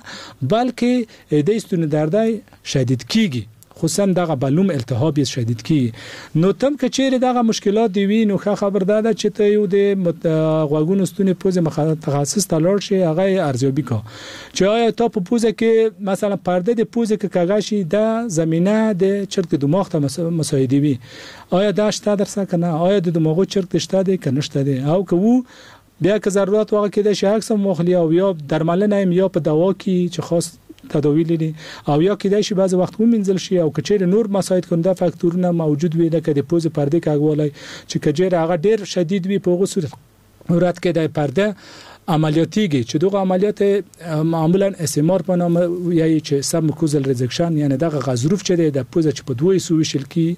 بلکې د ستوني دردای شدید کیږي خصوصا دغه بالوم التهاب شدید کی نو تم کچېره دغه مشکلات دی وی نو خبر داده چې ته یو د غوګونو ستوني پوزه متخصص تلل شي هغه ارزیابي کو چې آیا ته په پوزه کې مثلا پرده د پوزه کې کاغاشي د زمينه د چرګ دماغ ته مساعدي وي آیا دا شته درسه کنه آیا د دماغو چرګ شته دی کنه شته دی او کو بیا که ضرورت واقع کېده شي عکس مخلی او یا درملنه یا په دوا کې چې خاص تداوی لري او یا کېدای شي بعض وخت ومنځل شي او کچېره نور مساعد کنده فاکتورونه موجود وي لکه د پوزه پرده کاغولای چې کجېره هغه ډیر شدید وي په غوسه ورات کې د پرده عملیاتیږي چې دغه عملیات معمولا اس ام ار په نوم یا چې سب مکوزل ریزکشن یعنی دغه غضروف چې د پوزه چې په دوی سو وشل کی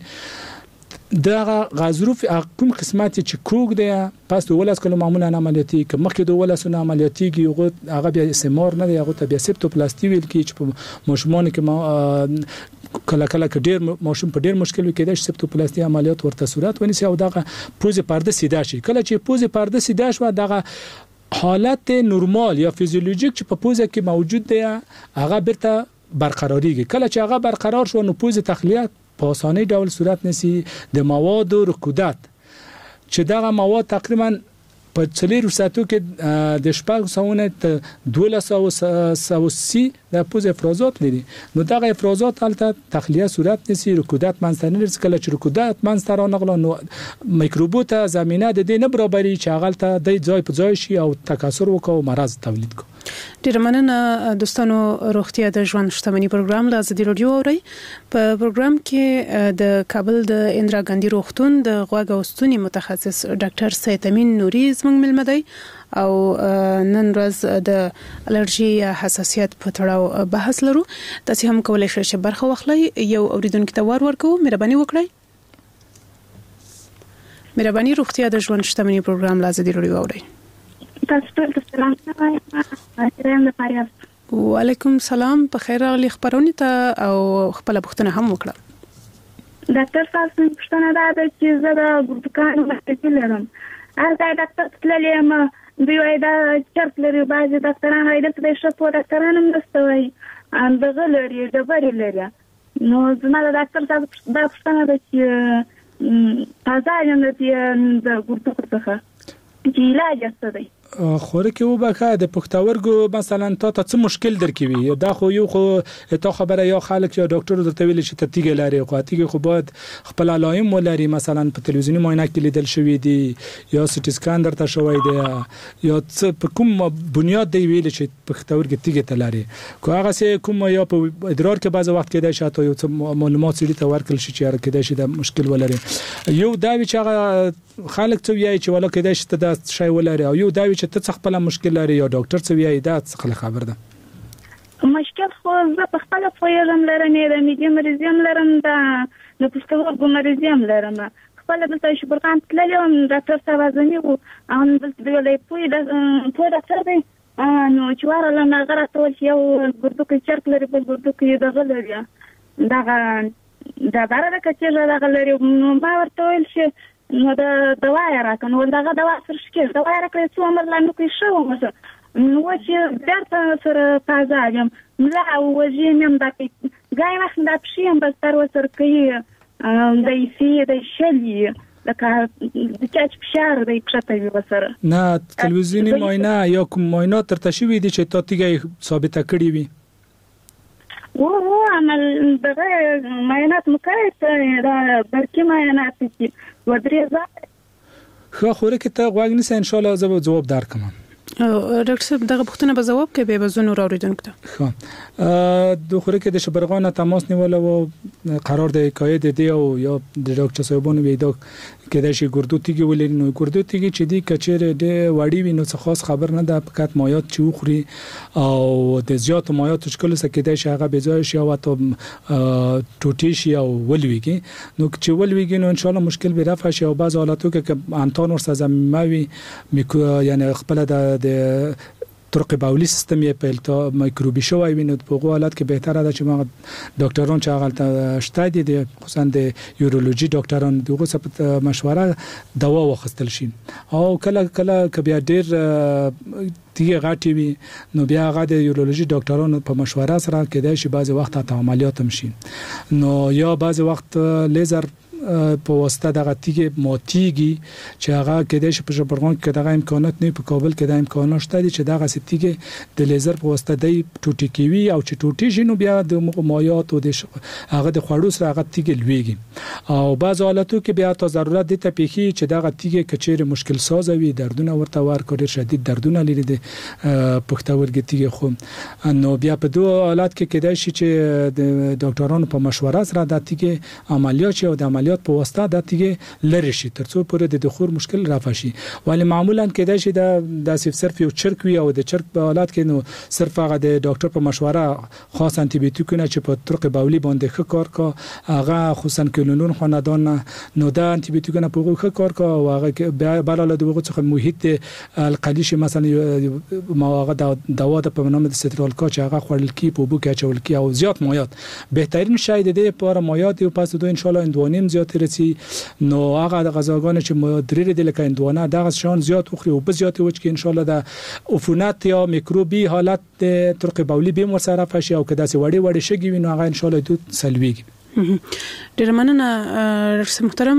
دغه غضروف کوم قسمت چې کوګ دی پس د ولس کله معمولا عملیاتي که مخکې د ولسونه عملیاتيږي هغه بیا سمور نه دی هغه ته بیا سپټوپلاسټي ویل کی چې په ماشومان کې کله کله ډیر ماشوم په ډیر مشکل کې د سپټوپلاسټي عملیات ورته صورت ونیسي او دغه پوزه پرده سیده شي کله چې پوزه پرده سیده شو دغه حالت نورمال یا فیزیولوژیک چې په پوزه کې موجود دی هغه برته برقراریږي کله چې هغه برقرار شو نو پوزه تخلیه په اسانه ډول صورت نسی د مواد او رکودات چې دغه مواد تقریبا په 4 ساعتو کې د شپږ ساعونه ته 1230 د پوز افرازات لري نو دغه افرازات حالت تخلیه صورت نسی رکودات منځ نه لري کله چې رکودات منځ را نغله نو میکروبوت زمينه د دې نه برابرۍ چې غلطه د ځای په ځای شي او تکثر وکاو مرض تولید کو ډیر مننه دوستانو روغتیا د ژوند شتمنۍ پروګرام له ازادي رادیو اوري په پروګرام کې د کابل د اندرا ګاندی روغتون د غوږ او ستوني متخصص ډاکټر سید امین نوري زموږ ملمه دی او نن ورځ د الرجی یا حساسیت په تړاو بحث لرو تاسو هم کولای شئ چې برخه واخلئ یو اوریدونکو ته ورکو مهرباني وکړئ مهرباني روغتیا د ژوند شتمنۍ پروګرام له ازادي رادیو اوري تاسو ته سلام وعلیکم سلام په خیر راغلی خبرونه ته او خپل پوښتنه هم وکړه ډاکټر صاحب پوښتنه ده چې زه د ګروپکانو مشکل لرم هغه ډاکټر تللې ما دوی وای دا چرپ لري بعضي ډاکټران هاي د شپو ډاکټران هم نستوي ان دغه لري د بری لري نو زما د ډاکټر صاحب دا پوښتنه ده چې تازه یم د ګروپکو څخه چې علاج څه دی خوره کې وبکه د پښتورګو مثلا ته څه مشکل درکوي دا خو یو خو ته خبره یا خلک یا ډاکټر درته ویل چې تیګه لري خو تیګه خو باید خپل علائم ولري مثلا په تلویزیونی معاینه کې لیدل شوی دی یا سټی سکان درته شوی دی یا په کوم بنیاد دی ویل چې پښتورګ تیګه تلري خو هغه سه کوم یا په ادرار کې بعض وخت کې دا شاته یو معلومات سړي ته ورکل شي چې هر کې دا مشکل ولري یو دا چې هغه خلک ته ویای چې ولا کې دا شته دا شی ولري او یو دا چې ته خپل مشکل لري یا ډاکټر څه ویای دا څه خبر ده مشکل خو زه په خپل فویرم لرم د میډیم ریزیم لرم د پښتورګو مریضیم لرم خپل دلته شبرغان تللی وم ډاکټر صاحب ازمي وو او دلته ویلې پوی ډاکټر دی نو چې ورله هغه راته ویل چې یو ګردوکي چرک لري بل ګردوکي دغه لري دغه دا دغه کچېږه دغه لري نو ما ورته ویل چې نو د دوا یې راکړه نو دغه دوا سره شکې دوا یې راکړه څو عمر لا نو کې شو مثلا نو چې درته سره تازه یم لا وجې مې دا ګای وخت دا پښې هم بس تر وسر کوي د سی د شلی لکه د چاچ فشار د کښته وي وسره نه تلویزیونی معاینه یا کوم معاینه ترته شوی دي چې تا تیګه ثابته کړی وي او عمل دغه معاینات مکایته دا برکی معاینات چې ودرې ځای خو خوره کې ته غواګ نسه ان شاء الله زه جواب درکم ډاکټر صاحب دغه پوښتنه به جواب کوي به زونو راوړیدونکو ته خو د خوره کې د شبرغان تماس نیول او قرار د قاید دی او یا د ډاکټر صاحبونو ویدا کې د شي ګردو تیږي ولې نو ګردو تیږي چې دی کچره د وړي وینو څه خاص خبر نه ده فقط مایات چې خوري او د زیات مایات شکل څه کې د شي هغه بيځای شي او ته ټوټي شي او ولويږي نو چې ولويږي نو ان شاء الله مشکل به رفع شي او بعض حالاتو کې انتون ورسره زموي یعنی خپل د طرق باولي سیستم یې په میکروبي شوی ویني په هغه حالت کې بهتره ده چې ما ډاکټران چې هغه شته دي خصوصا د یورولوژي ډاکټران دغه څه مشوره دوا واخستل شي او کله بیا ډیر تیږه غاټي وي نو بیا هغه د یورولوژي ډاکټرانو په مشوره سره کېدای شي بعضي وخت ته عملیات هم شي نو یا بعضي وخت لیزر په واسطه دغه تیږه ماتیږي چې هغه کېدای شي په شبرغان کې دغه امکانات نه په کابل کې د امکانات شته چې دغه ستیږه د لیزر په واسطه د ټوټي کوي او چې ټوټي شنو بیا د مایات او د هغه د خوړو سره هغه تیږه لويږي او بعض حالاتو کې بیا ته ضرورت دي ته پیخي چې دغه تیږه کچېره مشکل سازوي دردونه ورته ورکړي شدید دردونه لري د پښتورګي تیږه خو نو بیا په دوه حالات کې کېدای شي چې د ډاکټرانو په مشوره سره د تیږه عملیات شي او د عملیات په واسطه د تیږه لری شي ترڅو پورې د خور مشکل رافع شي ولی معمولا کېدای شي د صرف یو چرک وي او د چرک په حالات کې نو صرف هغه د ډاکټر په مشوره خاص انټي بیوټیکونه چې په طرق باولي باندې ښه کار کا هغه خصوصا کلونون خاندان نو دا انټي بیوټیکونه په هغه ښه کار کا او هغه بلاله دغه څخه محیط القلی شي مثلا ما هغه دوا د په نامه د سترال کا چې هغه خورل کی په بو کې چول کی او زیات مایات بهترین شی د دې لپاره مایات او پس دوه ان شاء الله اندوانیم زیات رسی نو هغه د غذاګانو چې مدري دي لکه اندوانه دغه شان زیات خوري او په زیات وچ کې ان شاء الله د عفونات یا میکروبي حالت د طرق باولي به مسره فشي او کدا سي وړي شګي وینو هغه ان شاء الله دوت سلويږي ډیر مننه رئیس محترم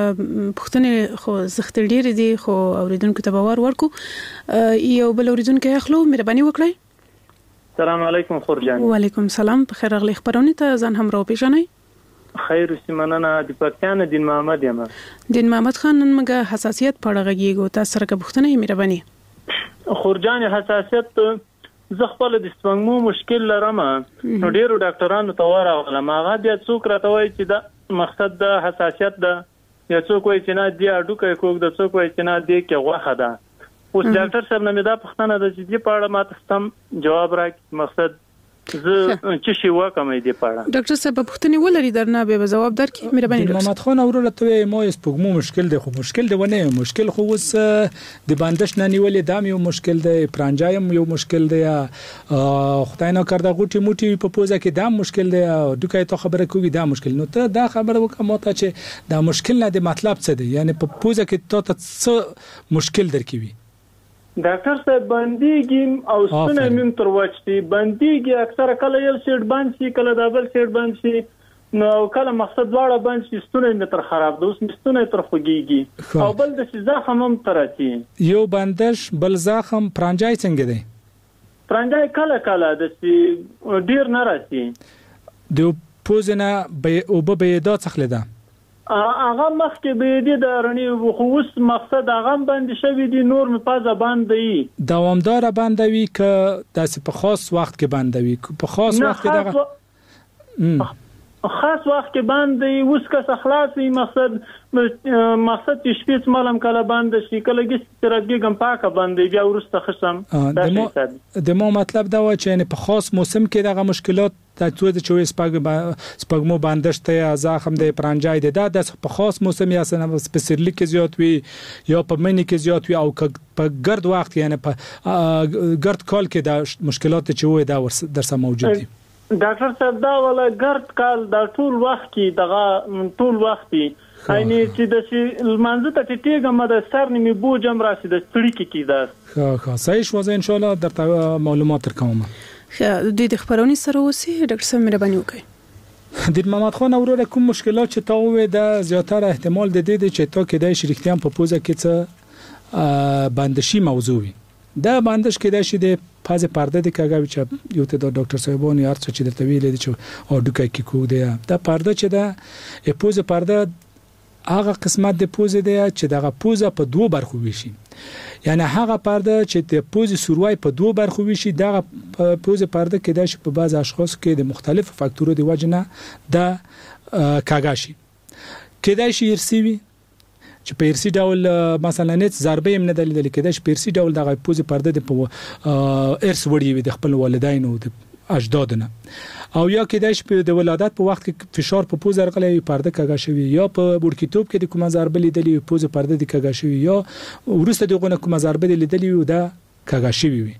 پښتنې خو زخت ډیر دي خو اوریدونکو ته باور ورکو یو بل اوریدونکو اخلو مهرباني وکړئ السلام علیکم خورجان وعلیکم السلام په خیر اغلی خبرونه ته ځان هم راو پیژنئ خیر سیمنانه د پاکستان دین محمد یم دین محمد خان نن موږ حساسیت په اړه غږیږو تاسو سره کوښتنه یې مهرباني خورجان حساسیت زه خپل د سپنګمو مشکل لرم نو ډیرو ډاکټرانو ته ورغلم هغه بیا څوک راته وایي چې دا مقصد د حساسیت ده یا څوک وایي چې نه دی اډوکه کوک د څوک وایي چې نه دی کې غوخه ده اوس ډاکټر صاحب نه مې دا پښتنه د چې په اړه ماته ستم جواب راکړي مقصد زه چې شي وکمې دی پاره ډاکټر صاحب پښتنې ولري درنه به جواب درکې مهرباني محمد خان اورله ته مو سپګمو مشکل دی خو مشکل دی ونه مشکل خو وس د باندش نه نیولې دام یو مشکل دی پرانجایم یو مشکل دی خدای نه کړدا غوټي موټي په پوزه کې دام مشکل دی دوکای ته خبره کوي دا مشکل نو ته دا خبره وکړه ته چې دا مشکل نه دی مطلب څه دی یعنی په پوزه کې ته څه مشکل درکوي ډاکټر صاحب باندېږي او ستنه مم تر وچتي باندېږي اکثره کله یو سیټ باندې شي کله دبل سیټ باندې شي نو کله مقصد واړه باندې شي ستنه مم تر خراب دوس ستنه تر خوږيږي او بل د زخم هم تراتي یو باندش بل زخم پرانجای څنګه دی پرانجای کله د ډیر نه راځي د پوزنه به او به دا څخله ده هغه مخکې به دي د رڼي خووس مقصد هغه باندې شوی دي نور په پازه باندې دوامدار باندوي ک داسې په خاص وخت کې باندوي په خاص وخت کې دغه خاص وخت کې باندې اوس که خلاصي مقصد چې شپې مالم کله باندې شي کله کې ترګم پاکه باندې بیا ورسته خصم د مو مطلب دا و چې یعنی په خاص موسم کې دغه مشکلات د توې چې سپګمو باندشته زخم د پرانجای د په خاص موسم یا سن سپیشلی کې زیات وي یا په منی کې زیات وي او په ګرد وخت یعنی په ګرد کال کې د مشکلات چې وي دا درسه موجود دي ډاکټر صاحب دا ولا ګرد کال د ټول وخت کې دغه ټول وخت یعنی چې د منځ ته ټیګه مده سر نیمه بوجم راشي د سړی کې ښه صحیح شو ان شاء الله درته معلومات ترکوم د خبرونې سره اوسې ډاکټر صاحب مهرباني وکړئ د محمد خان اورره کوم مشکلات چې تا وې د زیاتره احتمال د دې چې تا کې د شریکتيان په پوزه کې څه بندشي موضوع وي دا بندش کې د شي د فاز پرده د کاغوي چې یو ته د ډاکټر صاحبونی هر څه چې د طویل دي چې او ډوکه کې کو دی دا پرده چې د پوزه پرده هغه قسمت د پوزه دی چې دغه پوزه په دوه برخو ویشي یعنی هغه پرده چې د پوزه سوروي په دوه برخو ویشي دغه پوزه پرده کې د شي په بعض اشخاص کې د مختلفو فاکتورو د وجنه د کاغاشي کېدای شي ارسي وي چې په ارسي ډول مثلا نت ضربه هم نه دلیدل کېدای شي په ارسي ډول دغه پوزه پرده په ارث وړي وي د خپل والدینو د اجدادنا او یا کېدای شي د ولادت په وخت کې فشار په پوزه رغلې پرده کاغا شوی یا په بورکیتوب کې د کومه ضربه لیدلې پوزه پرده د کاغا شوی یا ورسته دغه کومه ضربه لیدلې و د کاغا شوی وي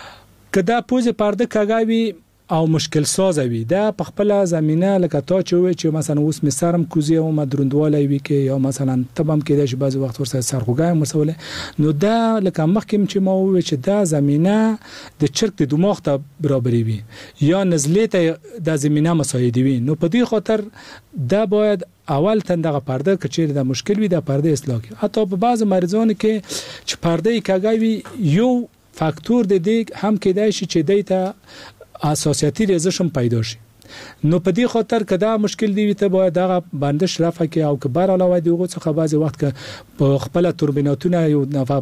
کدا پوزه پرده کاغا وي او مشکل ساز وي دا په خپل زمينه لکه تا چې مثلا اوس مسرم کوزي او مدروندواله وي کې یا مثلا تبم کې د بعض وخت ورسره سرخوګای مسوله نو دا لکه مخکې چې ما وې چې دا زمينه د چرګ د دماغ ته برابرې وي یا نزلې ته د زمينه مساعدي وي نو په دې خاطر دا باید اول تندغه پرده کچیر د مشکل وي د پرده اصلاح کی حتی په بعض مریضانو کې چې پرده کاګوي یو فاکتور د دې هم کېدای شي چې دیته اساسیاتي رزشم پیدا شي نو په دې خاطر کدا مشکل دی ته باید دغه بندش رفع کی او کبر علاوه دیغه څخه بعضی وخت ک په خپل توربیناتونه یو او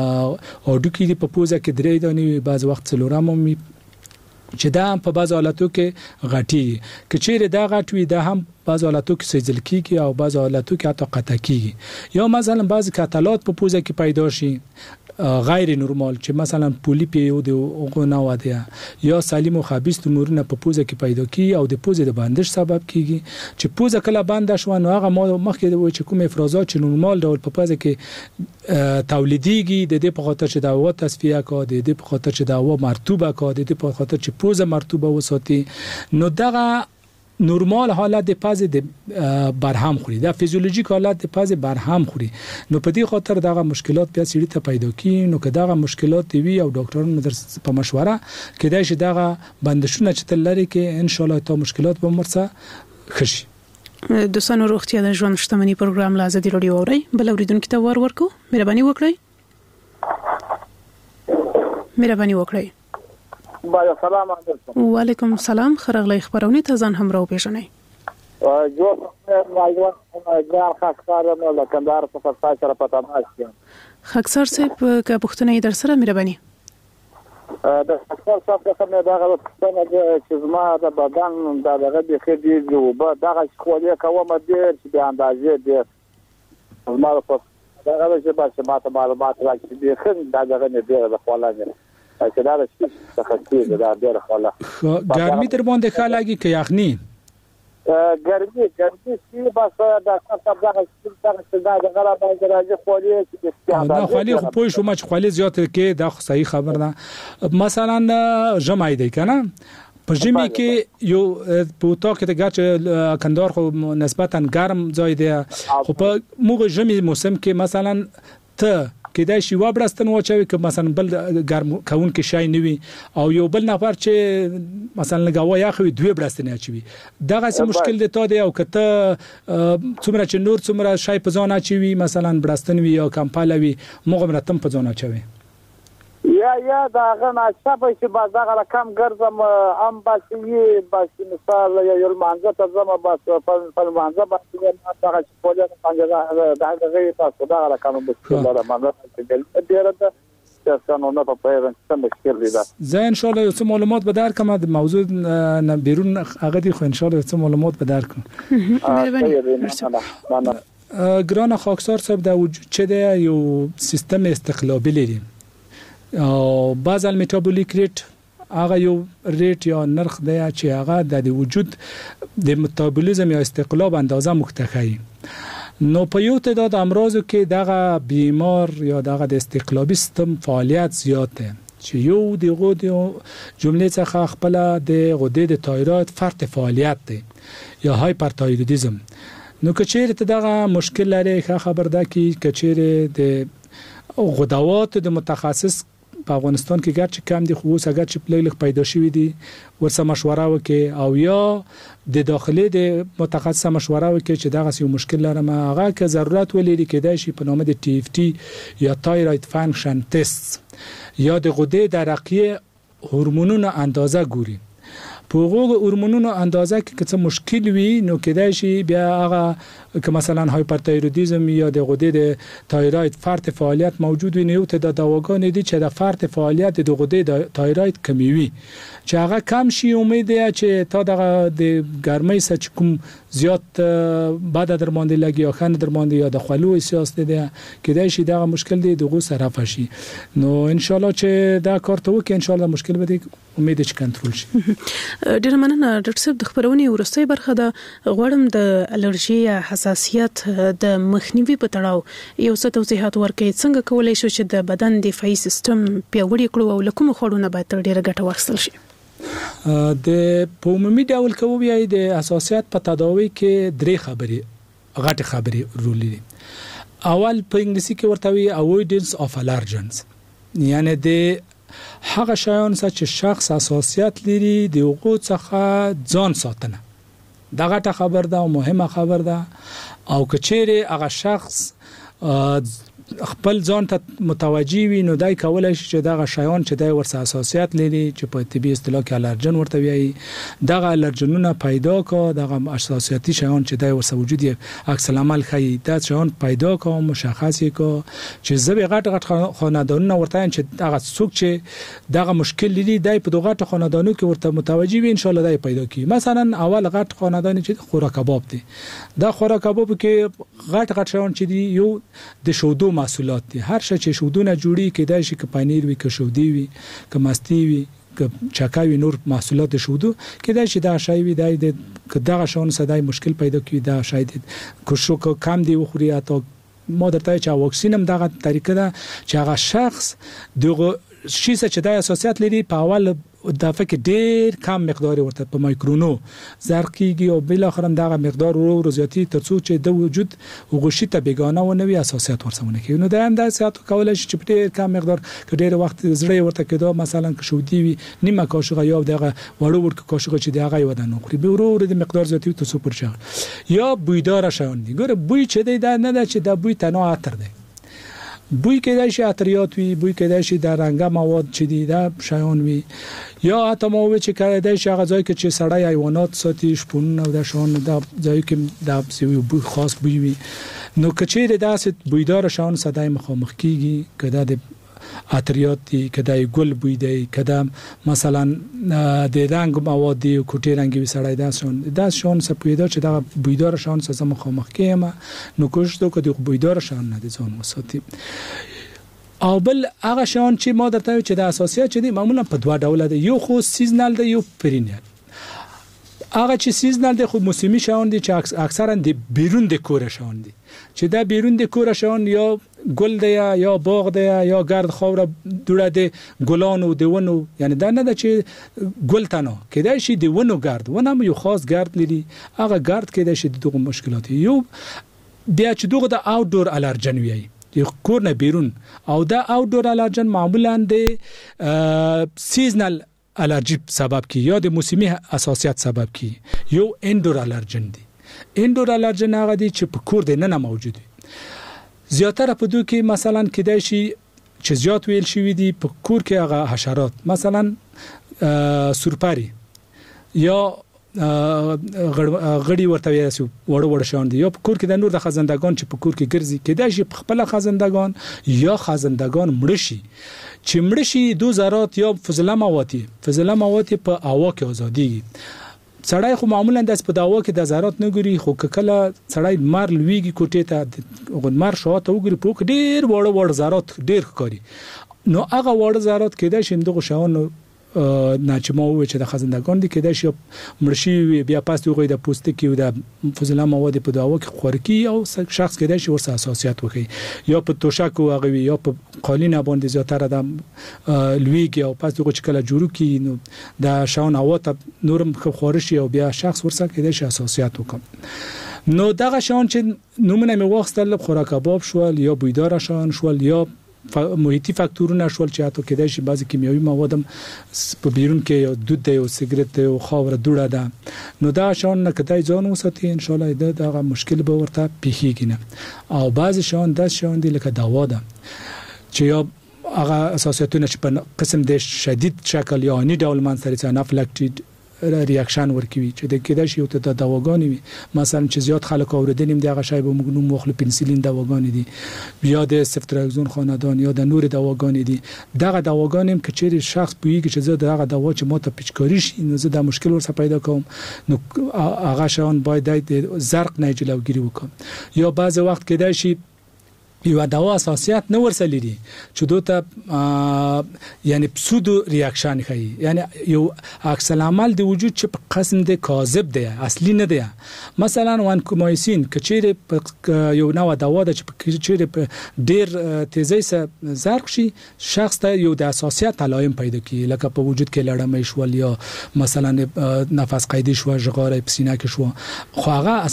دوی کې په پوزه کې درې دانی بعضی وخت څلورم چې دا په بعض حالاتو کې غټي کچېره دا غټوي دا هم بعض حالاتو کې سجل کیږي او بعض حالاتو کې حتی قطع کیږي یا مثلا بعض کاتالات په پوزه کې پیدا شي غیر نورمال چې مثلا پولیپ یو د غونا واده یا سالم او خبيث تمورونه په پوزه کې پیدا کیږي او د پوزه د بندش سبب کیږي چې پوزه کله بند شو نو هغه مخکې د چې کوم افرازات چې نورمال ډول په پوزه کې تولیديږي د دې په خاطر چې د هوا تصفیه کا د دې په خاطر چې د هوا مرطوبه کا د دې په خاطر چې پوزه مرطوبه وساتي نو دغه نورمال حالت د پازه د برهم خوري دا فیزیولوژیک حالت د پازه برهم خوري نو په دې خاطر دغه مشکلات بیا سړي ته پیدا کی نو که دغه مشکلات وي او ډاکټرانو در په مشوره کېدای شي دغه بندشونه چې تلری کې ان شاء الله ته مشکلات به مرسه خشي د سنو روغتیا د ژوند شتمنۍ پروګرام لا زدي رادیو اوري بل اوریدونکو ته ورکو مهرباني وکړئ باید سلام علیکم وعلیکم السلام خرغلی خبرونه ته ځان هم راو پېژنئ جو ما ګار خاصار نو د کندهار په سره پتا ماشي خاصار صاحب که پښتنې در سره مهرباني د خاصار صاحب څخه دا غوښتنه چې زما د بدن دغه د خېدي جو به دغه خولې کومه دي چې د اندازې دي زما په دغه چې ما ته معلومات راکړي دي خن دغه نه دی د خولانه چې دا څه څه دا ډېر خاله ګرمي تر باندې خالګي کې یخني ګرمي چې بس دا څه دا غلا باندې راځي خولې چې دا خولې خو پوه شو چې خولې زیات کې دا صحیح خبر ده مثلا جمعې دی کنه په ژمي کې یو په تا کې د ګچ کندهار خو نسبتا ګرم ځای دی خو په موږ ژمي موسم کې مثلا ته کېدای شي وابرستن واچوي که مثلا بل ګرم کون کې شای نوي او یو بل نفر چې مثلا لګاوه یا خو دوی برستن اچوي دغه څه مشکل دی ته دی او کته څومره چې نور څومره شای په ځان اچوي مثلا برستن وي یا کمپالوي موږ مرتم په ځان اچوي یا دا غنا شپه چې باز دغه کم ګرځم ام بس مثال یو منځ ته زما بس په منځ باندې هغه چې په دغه څنګه دا غي تاسو دا کم بسم الله الرحمن الرحیم ډیره قانون په پیوند څه مشکل دی دا زه ان شاء الله یو څه معلومات به درکم د موضوع نه بیرون هغه دی خو ان شاء الله یو څه معلومات به درکم. ګران خاکسار صاحب د وجود چې د یو سیستم استقلابي لري او بازل میتابولیک ریټ هغه یو ریټ یا نرخ دی چې هغه د وجود د میتابولیزم یا استقلاب اندازه مختخی. نو په یو تعداد امراضو کې دغه بیمار یا دغه د استقلابي سیستم فعالیت زیات دی چې یو د غدو جمله څخه خپل د غده د تایروید فرط فعالیت دی یا هایپرتایرویدیزم. نو که چیرې دغه مشکل لري خبر ده کې چیرې د غدوات د متخصص په افغانستان کې ګرچې کم دي خو اوس اگر چې پلیلخ پیدا شوی دي ورسره مشوره وکړي او یا د داخلي د متخصص مشوره وکړي چې دغه یو مشکل لرم هغه که ضرورت ولري کېدای شي په نامه د ټي اف ټي یا تایروید فانکشن تست یا د غده درقیه هورمونونو اندازه ګوري. په هغه هورمونونو اندازه کې څه مشکل وي نو کېدای شي بیا هغه که مثلا هایپرتایرویدیزم یا د غده د تایروید فرط فعالیت موجود وي نو ته د دواګانې دي چې د فرط فعالیت د غده د تایروید کمی وي چې هغه کم شي. امید دی چې تا د ګرمۍ سچ کوم زیات بعد درماندې لګي یا خن درماندې یا د خلوی سیاست دی کېدای شي دا مشکل دی دغه سره فشي. نو ان شاء الله چې دا کار ته وکړي ان شاء الله مشکل به امید چې کنټرول شي. ډیر مننه ډاکټر صاحب د خبرونې ورستۍ برخه ده غواړم د الرجي یا حساسیت د مخنیوي په تړاو یو څه توضیحات ورکړئ. څنګه کولای شو چې د بدن دفاعي سیستم پیاوړی کړو او لکه خورونه باید ډیره ګټه واخیستل شي؟ د عمومي ډول کوي د حساسیت په تداوی کې درې غټ خبرې رول لري. اول په انګلیسي کې ورته وی avoidance of allergens یعنی د هغه شیان چې شخص حساسیت لري د هغه څخه ځان ساتنه. دا غټه خبر ده او مهمه خبر ده او کچېره هغه شخص خپل ځان ته متوجي وي نو دای کولای شي چې دغه شیان چې د ورسره حساسیت لري چې په طبي اصطلاح کې الرجن ورته وایي دغه الرجنونه پیدا کا دغه حساسیتي شیان چې د ورسره وجود عکس العمل خي دا شیان پیدا کا مشخص کا چې زبې غټ خاندانونه ورته چې دغه څوک چې دغه مشکل لري دای په دغه غټ خاندانو کې ورته متوجي وي ان شاء الله دای پیدا کی. مثلا اول غټ خاندان چې خوراک کباب دي دا خوراک کباب کې غټ شیان چې دی یو د شودو محصولات دي. هر شی چې شودونه جوړي کېدای شي ک پنیر وي ک شودي وي ک مستی وي ک چکاوي نور محصولات شودو کېدای شي دا شی وي د دغه شون صداي مشکل پیدا کوي دا شاید کوشو کم دی وخوري اته ما درته چې واکسینم دغه طریقه ده چې هغه شخص دغه شي چې د اساسیت لري په اول د فکر ډیر کم مقدار ورته په مایکرونو زرقيږي او بل اخر هم دغه مقدار ورو زیاتی ترڅو چې د وجود غوښی ته بیگانه و نوي اساسیت ورسونه کوي. نو د اندازات کولای شي چې ډیر کم مقدار ک ډیر وخت زړه ورته کېدو مثلا ک شودي وي نیمه کاشغه یا دغه وړو ورک کاشغه چې دغه ودان خوري به ورو د مقدار زیاتی ترڅو پر شغل یا بویدار شون دي. ګوره بوی چې دی نه ده چې د بوی تنها عطر دی. بوی کېدای شي عطریات وي بوی کېدای شي د رنګه مواد چې دي دا شایان وي یا حتی مو چې کېدای شي هغه ځای کې چې سړی حیوانات ساتي شپون او د شان د ځای کې د سوي بوی خاص بوی وي نو کچېره داسې بویدار شان صداي مخامخ کیږي کدا د عطریات دي کدا ګل بوی دی کدا مثلا د رنگ مواد دي کوټي رنگي سړی دا شان سپیدا چې دا بویدار شان سره مخامخ کېما نو کوشش وکړو د بویدار شان نه د ځان وساتي. او بل هغه شان چې ما درته چې د اساسیت چې معمولا په دوه ډول دي یو خو سیزنل دی یو پرینیل. هغه چې سیزنل دی خو موسمي شان دي چې اکثرا د بیرون د کور شان دي چې دا بیرون د کور شان یا ګل دی یا باغ دی یا ګرد خوره دوړه دی ګلانو دیونو یعنی دا نه ده چې ګل تنه کېدای شي دیونو ګرد ونه یو خاص ګرد لري هغه ګرد کېدای شي دغه مشکلات یو بیا چې دغه د اوټډور الرجن وي د کور نه بیرون او دا اوټډور الرجن معمولا د سیزنل الرجی سبب کی یا د موسمی حساسیت سبب کی یو اندور الرجن دی. اندور الرجن هغه دی چې په کور د نه موجود دی زیاتره په دوی کې مثلا کېدای شي چې زیات ویل شوی دی په کور کې هغه حشرات مثلا سورپاری یا غړي ورته یاسو وړ شان دي. یا په کور کې د نور د خزندگان چې په کور کې ګرځي کېدای شي په خپل خزندگان یا خزندگان مړ شي چې مړ شي دو ذرات یا فضله مواد په هوا کې ازادي. سړی خو معمولا د سپداوا کې د ذرات نه ګوري خو کله سړی مار لویږي کوټې ته غنمر شاته وګوري په ډیر وړ ذرات ډیر ښکاري. نو هغه وړ ذرات کېدای شي دغه شاون نه چې مو چې د خزندگان دي کېدای شي مرشي بیا پاس دوی د پوستکي او د فضله مواد په داوا کې خورکی او شخص کېدای شي ورسره حساسیت وکړي یا په توشک او هغه یا په قالین باندې زیاتره د لویږي او پاس دوی چې کله جوړو کې نو د شاون هوا ته نورم خورشي او بیا شخص ورسره کېدای شي حساسیت وکړي. نو دغه شاون چې نمونه می واخستل خوراک کباب شول یا بویدار شاون شول یا محیطي فاکتورونه شول چې تاسو کېدای شي بعضی کیمیاوي مواد په بیرون کې یو دود دی او سیګریټ دی او خاور دوړه ده. نو دا شان نه کدای ځان وساتي ان شاء الله دغه مشکل به ورته پیښیږي نه. او بعضی شان د شان دی لکه دوا ده چې یا هغه اساسیتونه چې په قسم د شدید شکل یا اني ډول منځري انافلاکټید ریاکشن ورکوي چې د کېدای شي ته د دواګانې وي مثلا چې زیات خلک اوریدنیم دغه شی به موږ نوم واخلو پنسلین دواګانې دي یا د سفتراکزون خاندان یا د نور دواګانې دي. دغه دواګانې چې چیرې شخص پوهیږي چې زه دغه دوا چې ماته پیچکاری شي نو زه د مشکل ورسره پیدا کوم نو هغه شان باید د زرق نه جلوګیری وکم. یا بعض وخت کېدای شي یو دوا اساسیت نه ورسلې چې دوته یعنی پسودو ریاکشن کوي یعنی یو عکس العمل د وجود چې په قسم د کاذب دی اصلي نه دی. مثلا وانکومایسین کچېره یو نوع دوا ده چې کچېره ډیر تیزی سره زرق شي شخص ته یو د اساسیت علائم پیدا کوي لکه په وجود کې لړمې شول یا مثلا نفس قیدی شو ژغاره پسینه کې شو خو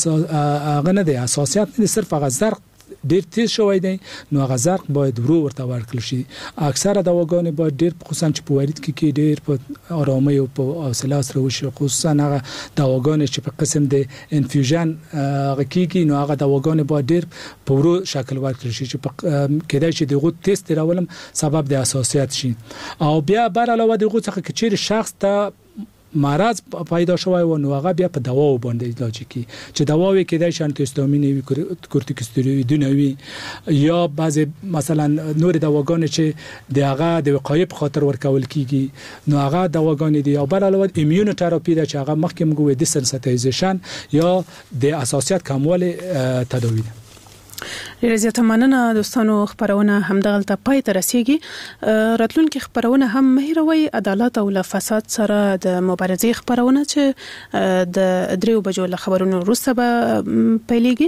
هغه نه دی اساسیت نه صرف هغه زرق ډیر تیز شوی دی نو هغه زرق باید ورو ورته ورکړل شي. اکثره دواګانې باید ډیر خصوصا چې په وارد کې ډیر په آرامۍ او په حوصله سره وشي خصوصا هغه دواګانې چې په قسم د انفیوژن غکیږي نو هغه دواګانې باید ډیر په ورو شکل ورکړل شي چې کېدای شي دغه تست راولم سبب د حساسیت شي. او بیا بر علاوه دغه څخه چې شخص ته مرض پیدا شوی و نو هغه بیا په دوا باندې علاج کی چې دواوی کېدای شي انټیهستامین وي کورتیکوستیروید وي یا بعضی مثلا نور دواګانې چې د هغه د وقایع په خاطر ورکول کیږي نو هغه دواګانې دي. او بل علاوه ایمیونوتراپی د چې هغه مخکې موږ د سنسټایزیشن یا د حساسیت کموالي تداوی ده. ډیره زیاته مننه دوستانو خبرونه همدغه پای ته رسیدي. راتلونکي خبرونه هم مهیروي عدالت او فساد سره د مبارزې خبرونه چې د 3 بجو له خبرونو وروسته به پیلېږي.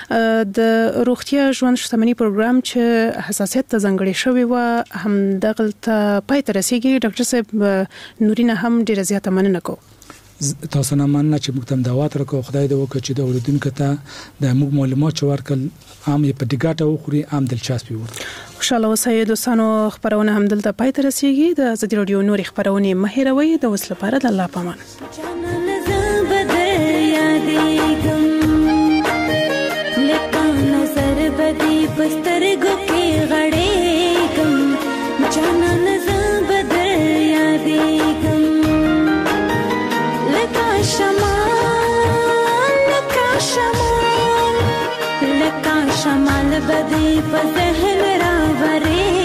د روغتیا ژوند شتمنۍ پروګرام چې حساسیت ته ځانګړی شوی و همدغه پای ته رسیدي. ډاکټر صاحب نورینه هم ډیره زیاته مننه کوم. تاسو نه مننه چې موږ ته دعوت راکو خدای دې وکړي چې د اوریدونکو ته د موږ معلومات ورکړل عام په دقت او خوري عام دلچسپي ورته. خوشاله اوسئ دوستانو خبرونه هم دلته پای ته رسیدي. د ازادي رادیو نوري خبرونه مهیروي د وسله لپاره د الله پامان. شمال بدی په ذهن راوري